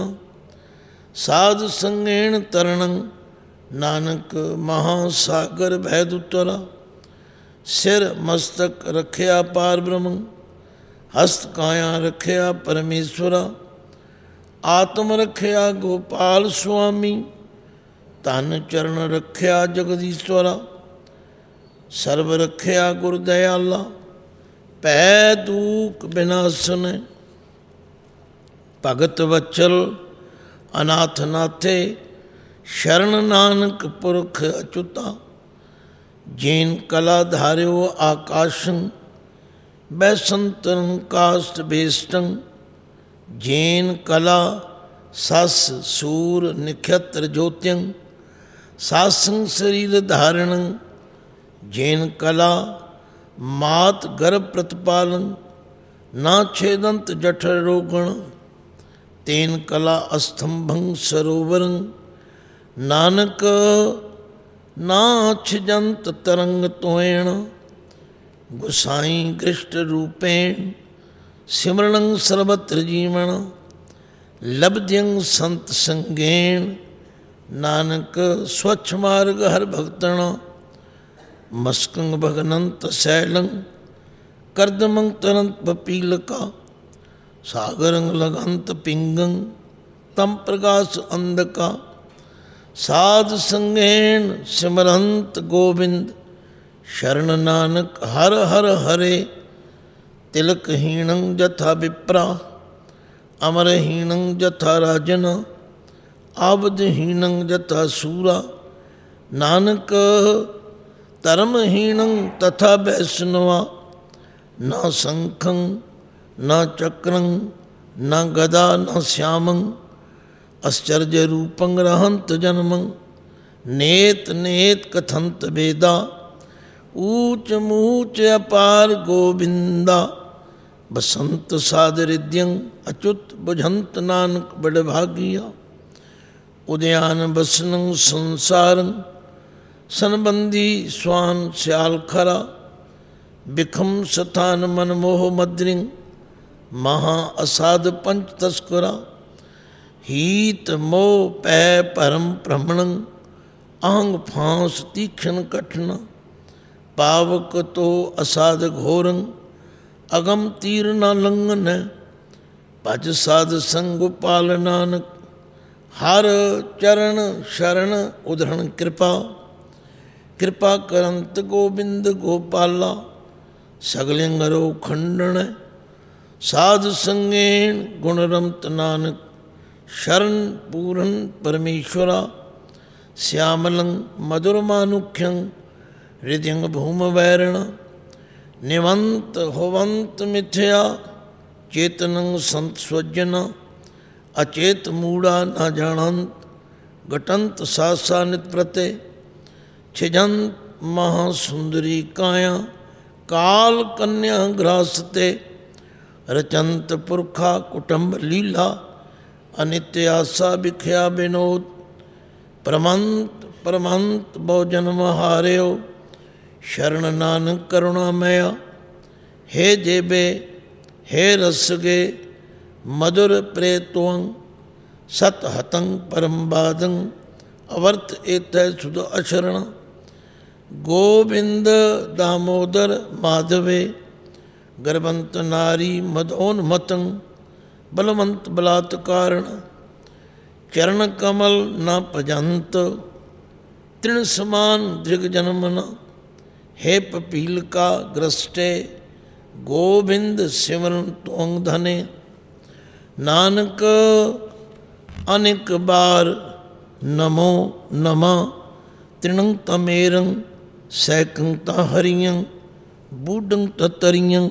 [SPEAKER 1] साध संगेण तरणं नानक महासागर भैदुतरा सिर मस्तक रखया पार ब्रह्म हस्त काया रखया परमेश्वरा आत्म रखया गोपाल स्वामी तन चरण रखया जगदीश्वरा सर्व रखया गुरदयाला पै दूक विनाशन भगत वचल अनाथ नाथे शरण नानक पुरख अच्युता जैन कला धार्यो आकाशं ਬੈਸੰਤੰ ਕਾਸ਼ਟ ਬੇਸ਼ਟੰ ਜੇਨ ਕਲਾ ਸਸ ਸੂਰ ਨਿਖਿਅਤਰ ਜੋਤਿਅੰ ਸਾਸੰ ਸਰੀਰ ਧਾਰਣੰ ਜੇਨ ਕਲਾ ਮਾਤ ਗਰਭ ਪ੍ਰਤਪਾਲੰ ਨਾ ਛੇਦੰਤ ਜਠਰ ਰੋਗਣ ਤੇਨ ਕਲਾ ਅਸਥੰਭੰ ਸਰੋਵਰੰ ਨਾਨਕ ਨਾ ਛਜੰਤ ਤਰੰਗ ਤੋਇਣ ਗੁਸਾਈ ਗ੍ਰਿਸ਼ਟ ਰੂਪੇਣ ਸਿਮਰਣੰ ਸਰਬਤਰ ਜੀਵਨ ਲਬਧਿਅੰ ਸੰਤ ਸੰਗੇਣ ਨਾਨਕ ਸਵੱਛ ਮਾਰਗ ਹਰ ਭਗਤਣ ਮਸਕੰ ਭਗਨੰਤ ਸੈਲੰ ਕਰਦਮੰ ਤਰੰਤ ਪਪੀਲਕਾ ਸਾਗਰੰ ਲਗੰਤ ਪਿੰਗੰ ਤਮ ਪ੍ਰਕਾਸ਼ ਅੰਧਕਾ ਸਾਧ ਸੰਗੇਣ ਸਿਮਰੰਤ ਗੋਬਿੰਦ ਸ਼ਰਨ ਨਾਨਕ ਹਰ ਹਰ ਹਰੇ ਤਿਲਕਹੀਣੰ ਜਥਾ ਵਿਪਰਾ ਅਮਰਹੀਣੰ ਜਥਾ ਰਾਜਨ ਆਬਦਹੀਣੰ ਜਥਾ ਸੂਰਾ ਨਾਨਕ ਧਰਮਹੀਣੰ ਤਥਾ ਵੈਸ਼ਨਵਾ ਨਾ ਸੰਖੰ ਨਾ ਚੱਕਰੰ ਨਾ ਗਦਾ ਨਾ ਸਿਆਮੰ ਅਸਚਰਜ ਰੂਪੰ ਰਹੰਤ ਜਨਮੰ ਨੇਤ ਨੇਤ ਕਥੰਤ ਵੇਦਾ ਊਚ ਮੂਚ ਅਪਾਰ ਗੋਬਿੰਦਾ ਬਸੰਤ ਸਾਧ ਰਿਦਿਅੰ ਅਚੁੱਤ ਬੁਝੰਤ ਨਾਨਕ ਬੜ ਭਾਗੀਆ ਉਦਿਆਨ ਬਸਨੰ ਸੰਸਾਰੰ ਸੰਬੰਧੀ ਸਵਾਨ ਸਿਆਲ ਖਰਾ ਬਿਖਮ ਸਥਾਨ ਮਨ ਮੋਹ ਮਦਰਿੰ ਮਹਾ ਅਸਾਧ ਪੰਚ ਤਸਕਰਾ ਹੀਤ ਮੋਹ ਪੈ ਭਰਮ ਭ੍ਰਮਣੰ ਅਹੰਗ ਫਾਂਸ ਤੀਖਣ ਕਠਨ ਪਾਵਕ ਤੋ ਅਸਾਧ ਘੋਰੰ ਅਗਮ ਤੀਰ ਨ ਲੰਘਨ ਭਜ ਸਾਧ ਸੰਗ ਗੋਪਾਲ ਨਾਨਕ ਹਰ ਚਰਨ ਸ਼ਰਨ ਉਧਰਣ ਕਿਰਪਾ ਕਿਰਪਾ ਕਰੰਤ ਗੋਬਿੰਦ ਗੋਪਾਲਾ ਸਗਲਿੰਗ ਰੋ ਖੰਡਣ ਸਾਧ ਸੰਗੇਣ ਗੁਣ ਰਮਤ ਨਾਨਕ ਸ਼ਰਨ ਪੂਰਨ ਪਰਮੇਸ਼ਵਰਾ ਸਿਆਮਲੰ ਮਧੁਰ ਮਾਨੁਖਯੰ ਹ੍ਰਿਦਯੰ ਭੂਮ ਵੈਰਣ ਨਿਵੰਤ ਹੋਵੰਤ ਮਿਥਿਆ ਚੇਤਨੰ ਸੰਤ ਸਵਜਨ ਅਚੇਤ ਮੂੜਾ ਨ ਜਾਣੰਤ ਘਟੰਤ ਸਾਸਾ ਨਿਤ ਪ੍ਰਤੇ ਛਿਜੰਤ ਮਹਾ ਸੁੰਦਰੀ ਕਾਇਆ ਕਾਲ ਕੰਨਿਆ ਗ੍ਰਾਸਤੇ ਰਚੰਤ ਪੁਰਖਾ ਕੁਟੰਬ ਲੀਲਾ ਅਨਿਤ ਆਸਾ ਵਿਖਿਆ ਬਿਨੋਦ ਪ੍ਰਮੰਤ ਪ੍ਰਮੰਤ ਬਹੁ ਜਨਮ ਹਾਰਿਓ ਸ਼ਰਨ ਨਾਨਕ ਕਰੁਣਾ ਮਇਆ ਹੇ ਜੇਬੇ ਹੇ ਰਸਗੇ ਮਧੁਰ ਪ੍ਰੇਤਵੰ ਸਤ ਹਤੰ ਪਰਮ ਬਾਦੰ ਅਵਰਤ ਏਤੈ ਸੁਧ ਅਸ਼ਰਣ ਗੋਬਿੰਦ ਦਾਮੋਦਰ ਮਾਧਵੇ ਗਰਬੰਤ ਨਾਰੀ ਮਦੋਨਮਤੰ ਬਲਵੰਤ ਬਲਾਤਕਾਰਣ ਚਰਨ ਕਮਲ ਨ ਭਜੰਤ ਤ੍ਰਿਣ ਸਮਾਨ ਦ੍ਰਿਗ ਜਨਮਨ ਹੇ ਪਪੀਲਕਾ ਗ੍ਰਸਟੇ ਗੋਬਿੰਦ ਸਿਮਰਨ ਤੋਂਗ ਧਨੇ ਨਾਨਕ ਅਨੇਕ ਬਾਰ ਨਮੋ ਨਮਾ ਤ੍ਰਿਣੰ ਤਮੇਰੰ ਸੈਕੰ ਤਾ ਹਰੀਯੰ ਬੂਢੰ ਤਤਰੀਯੰ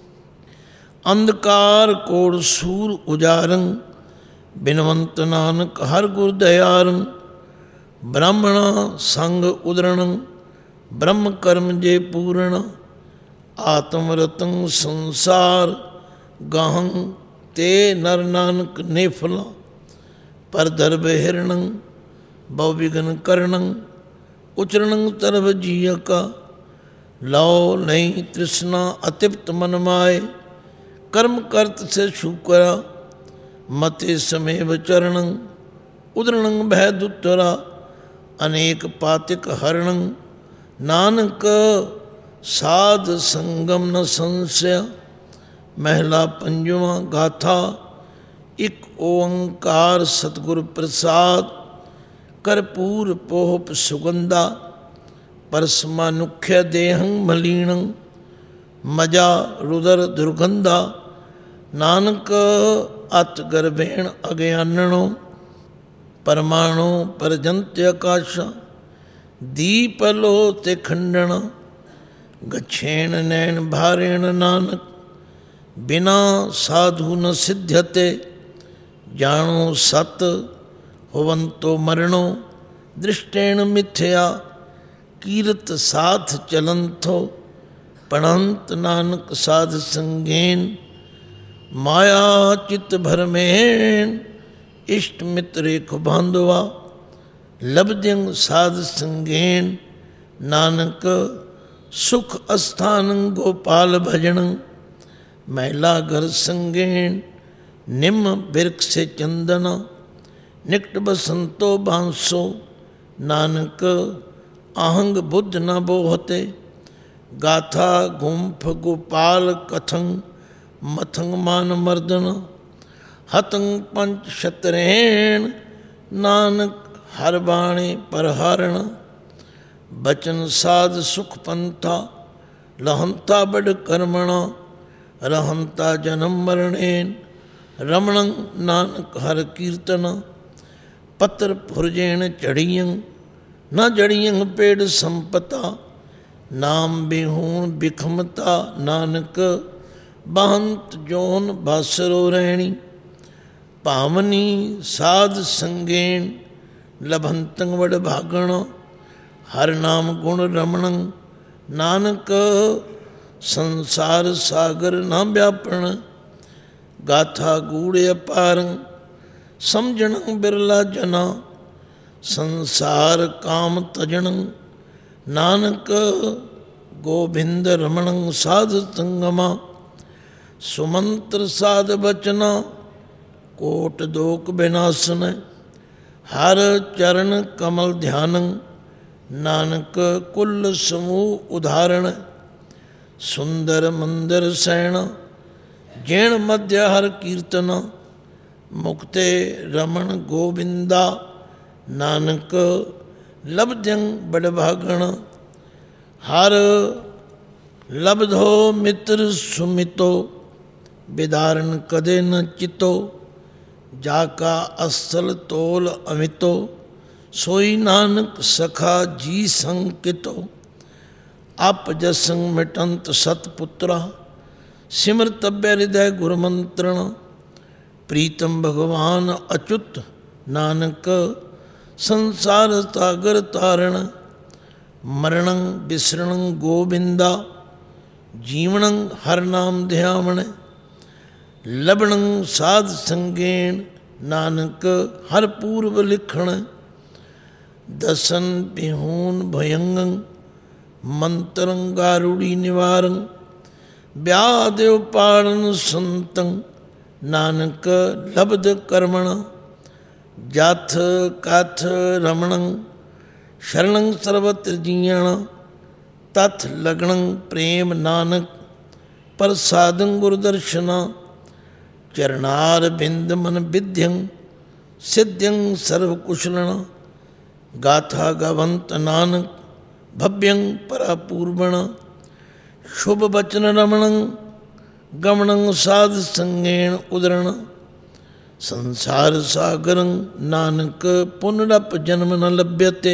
[SPEAKER 1] ਅੰਧਕਾਰ ਕੋੜ ਸੂਰ ਉਜਾਰੰ ਬਿਨਵੰਤ ਨਾਨਕ ਹਰ ਗੁਰ ਦਇਆਰੰ ਬ੍ਰਾਹਮਣਾ ਸੰਗ ਉਦਰਣੰ ਬ੍ਰਹਮ ਕਰਮ ਜੇ ਪੂਰਨ ਆਤਮ ਰਤੰ ਸੰਸਾਰ ਗਾਹੰ ਤੇ ਨਰ ਨਾਨਕ ਨੇਫਲਾ ਪਰ ਦਰਬ ਹਿਰਣੰ ਬਹੁ ਵਿਗਨ ਕਰਣੰ ਉਚਰਣੰ ਤਰਵ ਜੀਅ ਕਾ ਲਓ ਨਹੀਂ ਤ੍ਰਿਸ਼ਨਾ ਅਤਿਪਤ ਮਨ ਮਾਏ ਕਰਮ ਕਰਤ ਸੇ ਸ਼ੂਕਰਾ ਮਤੇ ਸਮੇ ਵਿਚਰਣੰ ਉਦਰਣੰ ਭੈ ਦੁਤਰਾ ਅਨੇਕ ਪਾਤਿਕ ਹਰਣੰ ਨਾਨਕ ਸਾਧ ਸੰਗਮ ਨ ਸੰਸਿਆ ਮਹਿਲਾ ਪੰਜਵਾਂ ਗਾਥਾ ਇਕ ਓੰਕਾਰ ਸਤਿਗੁਰ ਪ੍ਰਸਾਦ ਕਰਪੂਰ ਪੋਹਪ ਸੁਗੰਧਾ ਪਰਸਮਾ ਨੁਖਿਆ ਦੇਹੰ ਮਲੀਣੰ ਮਜਾ ਰੁਦਰ ਦੁਰਗੰਧਾ ਨਾਨਕ ਅਤ ਗਰਭੇਣ ਅਗਿਆਨਣੋ ਪਰਮਾਣੂ ਪਰਜੰਤ ਆਕਾਸ਼ਾ ਦੀਪ ਲੋ ਤੇ ਖੰਡਣ गच्छेन नैन भारेण नानक बिना साधु न सिद्ध्यते। जानो सत होवंतो मरणो दृष्टेन मिथ्या। कीरत साथ चलंथो पणंत नानक साध संगेन। माया चित भरमेन इष्ट मित्र एक बांधवा। लब्ध्यं साध संगेन नानक सुख अस्थान गोपाल भजन। मैला घर संगेन निम्न बिरख से चंदना। निकट बसंतो बांसो नानक आहंग बुद्ध न बोहते। गाथा गुम्फ गोपाल कथंग मथंग मान मर्दन। हतंग पंच शतरेण नानक हर बाणे परहारण। बचन साध सुख पंथा लहंता बड़ कर्मणा। रहंता जन्म मरणेन रमणं नानक हर कीर्तन। पत्र फुरजेण चढ़ियं न जड़ियं पेड़ संपता। नाम बेहूण बिखमता नानक बहंत जोन बासरो रहणी। पावनी साध संगेन लभंतं वड भागण। हर नाम गुण रमणं नानक संसार सागर न व्यापण। गाथा गूढ़ अपारं समझण बिरला जना। संसार काम तजण नानक गोविंद रमणं साध संगमा। सुमंत्र साध बचना कोट दोक विनाशन। हर चरण कमल ध्यानं नानक कुल समूह उदाहरण। सुंदर मंदिर सैण जैन मध्य हर कीर्तन। मुक्ते रमण गोविंदा नानक लब्ध्यं बड़भागण। हर लब्धो मित्र सुमितो विदारण कदे न चितो। जाका असल तोल अमितो सोई नानक सखा जी संकितो। अप जसंग मिटंत सतपुत्रा सिमरतब्य हृदय गुरुमंत्रण। प्रीतम भगवान अच्युत नानक संसार सागर तारण। मरणं विसरणं गोविंदा जीवनं हर नाम ध्यावण। लबणं साध संगेन नानक हर पूर्व लिखण। दसन बिहून भयंगं मंत्रं गारुड़ी निवारं। व्यादेव पारण संतं नानक लब्ध कर्मण। जाथ काथ रमणं शरणं सर्वत्र जीयण। तथ लगणं प्रेम नानक प्रसादं गुरुदर्शना। चरणार बिंद मन विद्यं सिद्ध्यं सर्वकुशलण। गाथा गवंत नानक भव्यं परापूर्वण। शुभ वचन रमणं गमणं साध संगेण उदरण। संसार सागरं नानक पुनरप जन्म न लभ्यते।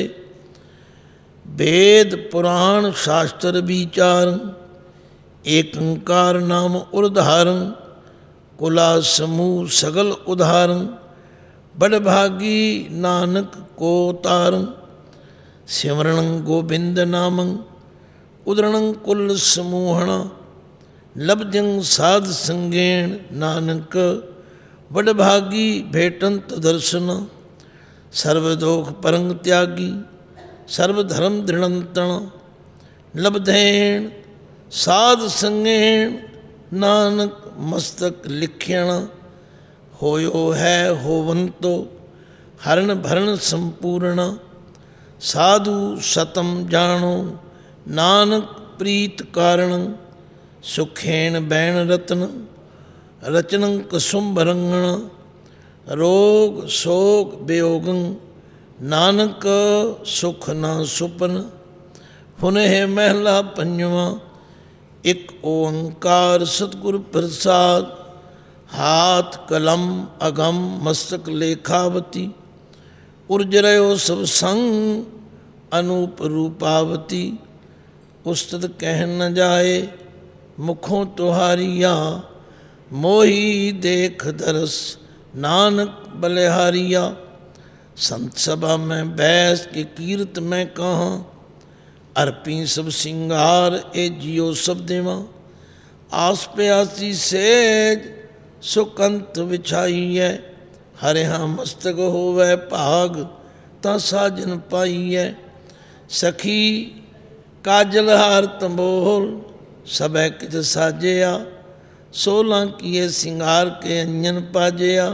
[SPEAKER 1] वेद पुराण शास्त्र विचारं एकंकार नाम उर्धारं। कुला समूह सगल उदाहरं बड़भागी नानक को तारं। सिमरणं गोविंद नामं उदरणं कुल समूहण। लब्ध्यं साध संगेण नानक बड़भागी भेटंत दर्शन। सर्वदोख परंग त्यागी सर्वधर्म दृढ़ंतण। लब्धेण साध संगेण नानक मस्तक लिख्यण। होयो है होवंतो हरण भरण संपूर्ण। साधु सतम जानो नानक प्रीत कारण। सुखेण बैण रत्न रचनं कुसुम रंगण। रोग शोक वियोगं नानक सुख न सुपन। पुनः महला पंजवा। एक ओंकार सतगुरु प्रसाद। हाथ कलम अगम मस्तक लेखावती। उर्जरयो सब संग अनूप रूपावती। उस्तद कहन न जाए, मुखों तुहारिया मोही देख दरस नानक बलिहारिया। संत सभा में बैस के कीरत में कहाँ, अर्पी सब सिंगार ए जियो सब देवा। आस प्यासी सेज सुकंत विछाई है, हरे हाँ मस्तक होवै भाग ता साजन पाई है। सखी काजल हार तंबोल सबै कित साजिया, सोलह किए सिंगार के अंजन पाजिया।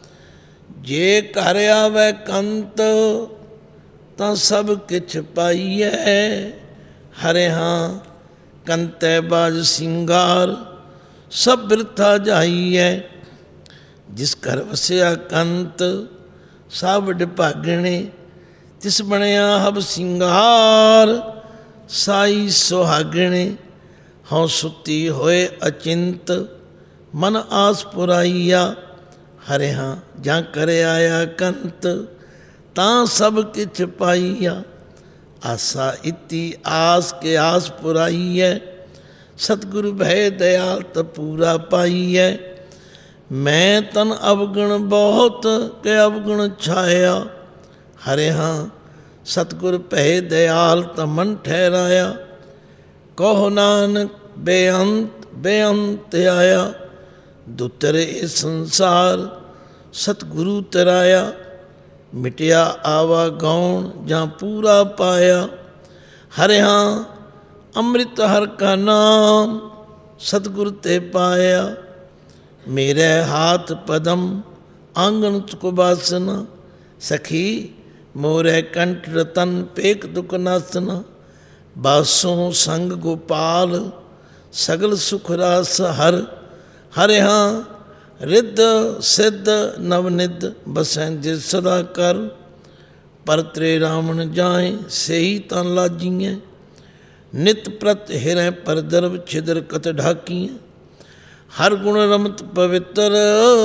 [SPEAKER 1] जे घर आवै कंत तां सब किछ पाइयै, हरे हाँ कंतै बाज सिंगार सब बिरथा जाइयै। जिस घर वसिया कंत सावड भागणे, तिस बनया हब सिंगार साई सुहागणे। हौं सुती होए अचिंत मन आस पुराइया, हरे हाँ जां कर आया कंत तां सब किछ पाइया। आसा इति आस के आस पुराई है, सतगुरु भय दयाल त पूरा पाई है। मैं तन अवगुण बहुत के अवगुण छाया, हरे हाँ सतगुर भय दयाल त मन ठहराया। कहो नानक बेअंत बेअंत आया, दुतरे संसार सतगुरु तराया। मिटिया आवा गौण जहाँ पूरा पाया, हरे हाँ अमृत हर का नाम सतगुर ते पाया। मेरे हाथ पदम आंगन चुकबासना, सखी मोरे कंठ रतन पेक दुख नासना। बासों संग गोपाल सगल सुख रास हर, हरे हाँ रिद्ध सिद्ध नवनिध बसें जे सदा कर। पर त्रे रावण जाए से ही तन लाजिए, नित प्रत हिरें पर दर्भ छिद्र कत ढाकिए। हर गुण रमत पवित्र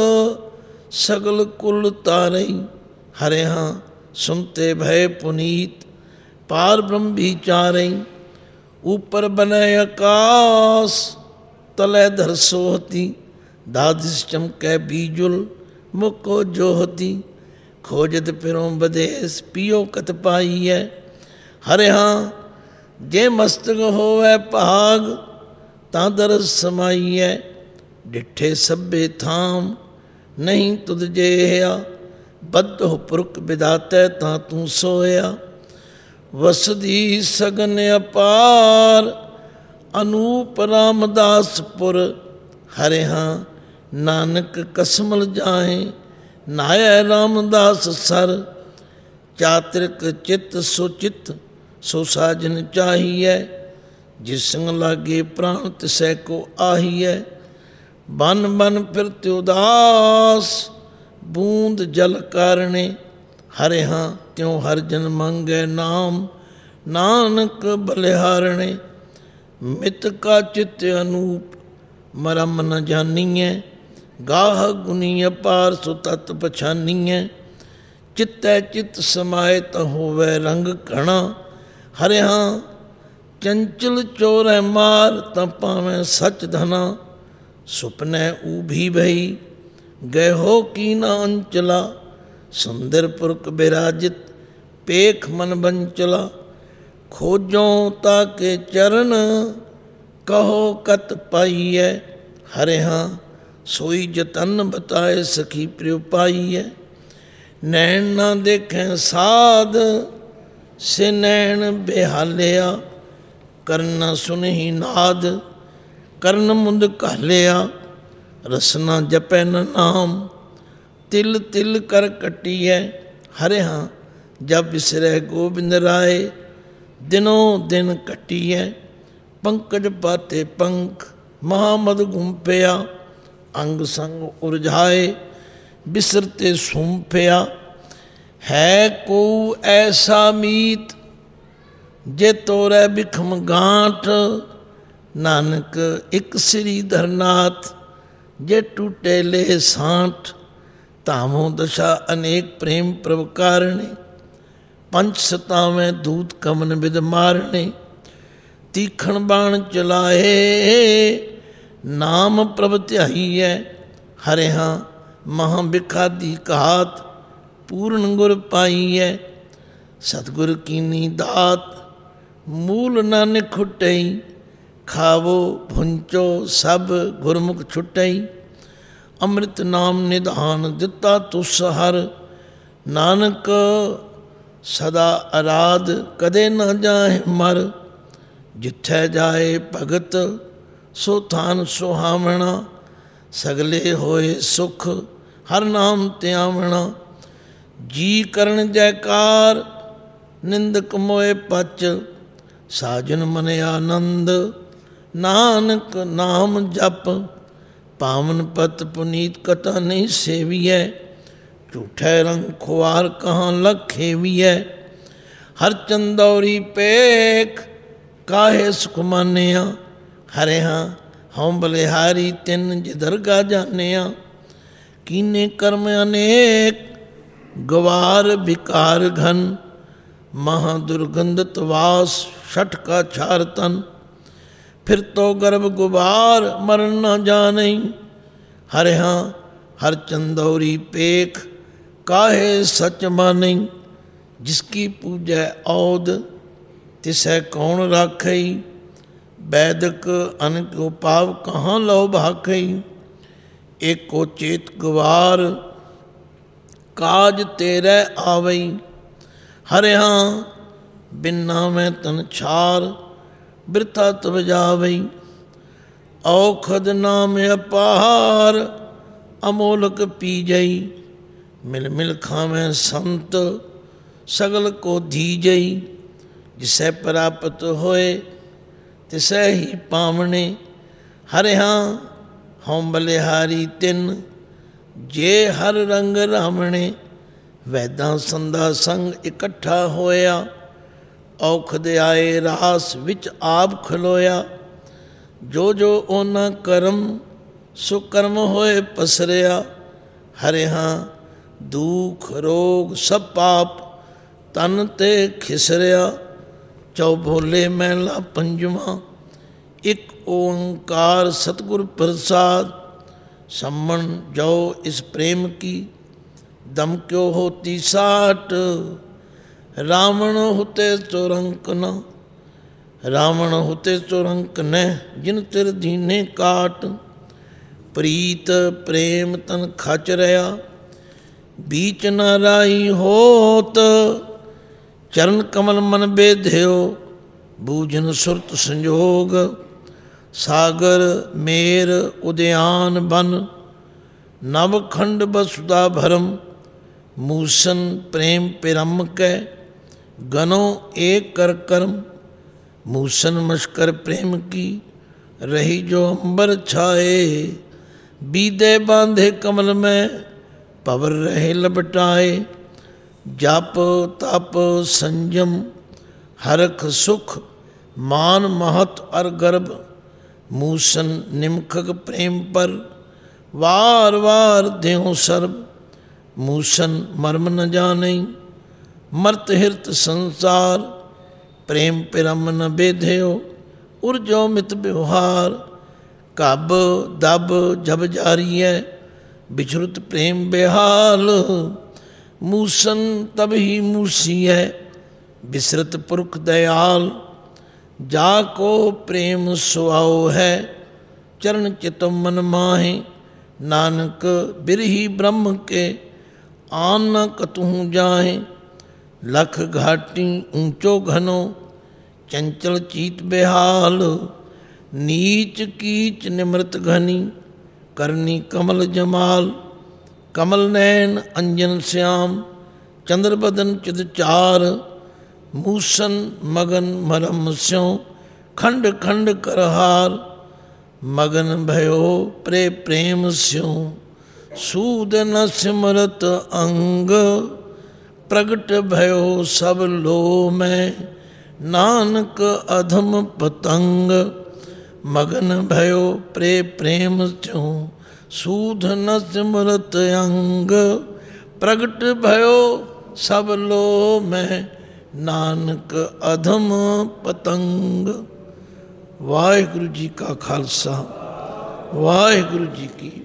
[SPEAKER 1] सगल कुल तारई, हरे हाँ सुनते भय पुनीत पार ब्रह्म भी चारई। ऊपर बने आकाश तले धर सोहती, दादिश चमकै बीजुल मुको जोहती। खोजत फिरों बदेस पियो कत पाई है, हरे हाँ जे मस्तक होवै भाग तां दरस समाई है। डिठे सभे थाम नहीं तुद जेया, बद्ध हो पुरख विधाते तां तू सोया। वसदी सगन अपार अनूप रामदासपुर, हरे हाँ नानक कसमल जाए नाय रामदास सर। चात्रिक चित्त सुचित सो साजन चाहिए, जिस संग लागे प्राण तिसै को आहिए। बन बन फिरते उदास बूंद जल कारणे, हरे हाँ त्यों हर जन मांगे नाम नानक बलिहारणे। मित का चित्त अनूप मरम न जानिए, गाह गुनी अपार सो तत् पछानिए। चित्तै चित्त समाए त होवै रंग घना, हरे हाँ चंचल चोर मार त पावें सच धना। सुपने ऊभी भई गए हो की न अंचला, सुंदर पुरख विराजित पेख मन बंचला। खोजों ताके चरण कहो कत पाइए, हरे हाँ सोई जतन बताए सखी प्रिय पाइए। नैन ना देखें साध से नैन बेहालिया, करना सुनही नाद कर्ण मुंद कहलिया। रसना जपै न नाम तिल तिल कर कटिए, हरे हाँ जब बिसरे गोबिंद राय दिनों दिन कटिए। पंकज पाते पंख महामद घुमपिया, अंग संग उर्झाए बिसरते सूंफिया। है को ऐसा मीत जे तोरै बिखम गांठ, नानक एक श्रीधर नाथ जे टूटे ले सांठ। तामो दशा अनेक प्रेम प्रवकारणे, पंच सतावें दूत कमन विद मारणे। तीखण बाण चलाए, नाम प्रभ ध्याईऐ, हरिहां महा बिखादी घात, पूर्ण गुर पाईऐ, सतगुर कीनी दात, मूल नानक खुटई, खावो भुंचो सब गुरमुख छुटई, अमृत नाम निधान दिता तुस हर, नानक सदा आराध कदे न जाए मर, जिथे जाए भगत सो थान सुहावना, सगले होए सुख हर नाम त्यावना, जी करन जयकार निंदक मोए पच, साजन मन आनंद नानक नाम जप, पावन पत पुनीत कथा नहीं सेवियै, झूठे रंग खुआर कहाँ लख खेवियै, हर चंदौरी पेख काहे सुख मानिया, हरे हाँ हों बलिहारी तिन जिधरगा जानिया, कीने कर्म अनेक गवार विकार घन, महादुर्गंधत वास छठ का छार तन, फिर तो गर्भ गुबार मरण न जाने, हरे हाँ हर चंदौरी पेख काहे सच माने, जिसकी पूजै औद तिसै कौन राखई, वैदक अनक पाव कहाँ लो भाखई, एको चेत गवार काज तेरे आवई, हरे हाँ बिना मैं तन छार बिरथा तब जावई, औखद नाम अपार अमोलक पीजई, मिल मिल खावें संत सगल को दीजई, जिसे प्राप्त होए तिसे ही पावने, हरे हाँ हों बलिहारी तिन जे हर रंग रावणे, वैदां संधा संग इकट्ठा होया, औखद आए रास विच आप खलोया, जो जो ओना करम सो कर्म होए पसरिया, हरे हाँ दुख रोग सब पाप तन ते खिसरिया, चौ भोले मैला पंजवा एक ओंकार सतगुर प्रसाद, सम्मन जो इस प्रेम की दम क्यों होती साठ, रावण होते चोरंक न, रावण होते चोरंक न, जिन तिर दीने काट, प्रीत प्रेम तन खच रहा, बीच न राई होत, चरण कमल मन बेध्यो, बूझन सुरत संजोग, सागर मेर उद्यान बन, नवखंड बसुदा भरम, मूसन प्रेम पिरम कै, गनो एक कर कर्म, मूसन मस्कर प्रेम की, रही जो अंबर छाए, बीदे बांधे कमल में पवर रहे लपटाए, जाप तप संयम हरख सुख, मान महत और गर्भ, मूसन निमखक प्रेम पर, वार वार देहु सर्व, मूसन मर्म न जाने, मर्त हिरत संसार, प्रेम पिरम न बेध्यो, उर्जो मित व्यवहार, कब दब जब जारी है, बिछुरत प्रेम बेहाल, मूसन तब ही मूसी है, बिसरत पुरख दयाल, जाको प्रेम सुआओ है, चरण चित मन माहे, नानक बिरही ब्रह्म के, आन न कतहु जाहे, लख घाटी ऊंचो घनो, चंचल चीत बेहाल, नीच कीच निमृत घनी, करनी कमल जमाल, कमल नैन अंजन श्याम, चंद्र बदन चिद चार, मूसन मगन मरम स्यों, खंड खंड करहार, मगन भयो प्रे प्रेम स्यों, सूद न सिमरत अंग, प्रगट भयो सब लो में, नानक अधम पतंग, मगन भयो प्रे प्रेम स्यों, सूद न सिमरत अंग, प्रगट भयो सब लो में, नानक अधम पतंग। ਵਾਹਿਗੁਰੂ ਜੀ ਕਾ ਖਾਲਸਾ ਵਾਹਿਗੁਰੂ ਜੀ ਕੀ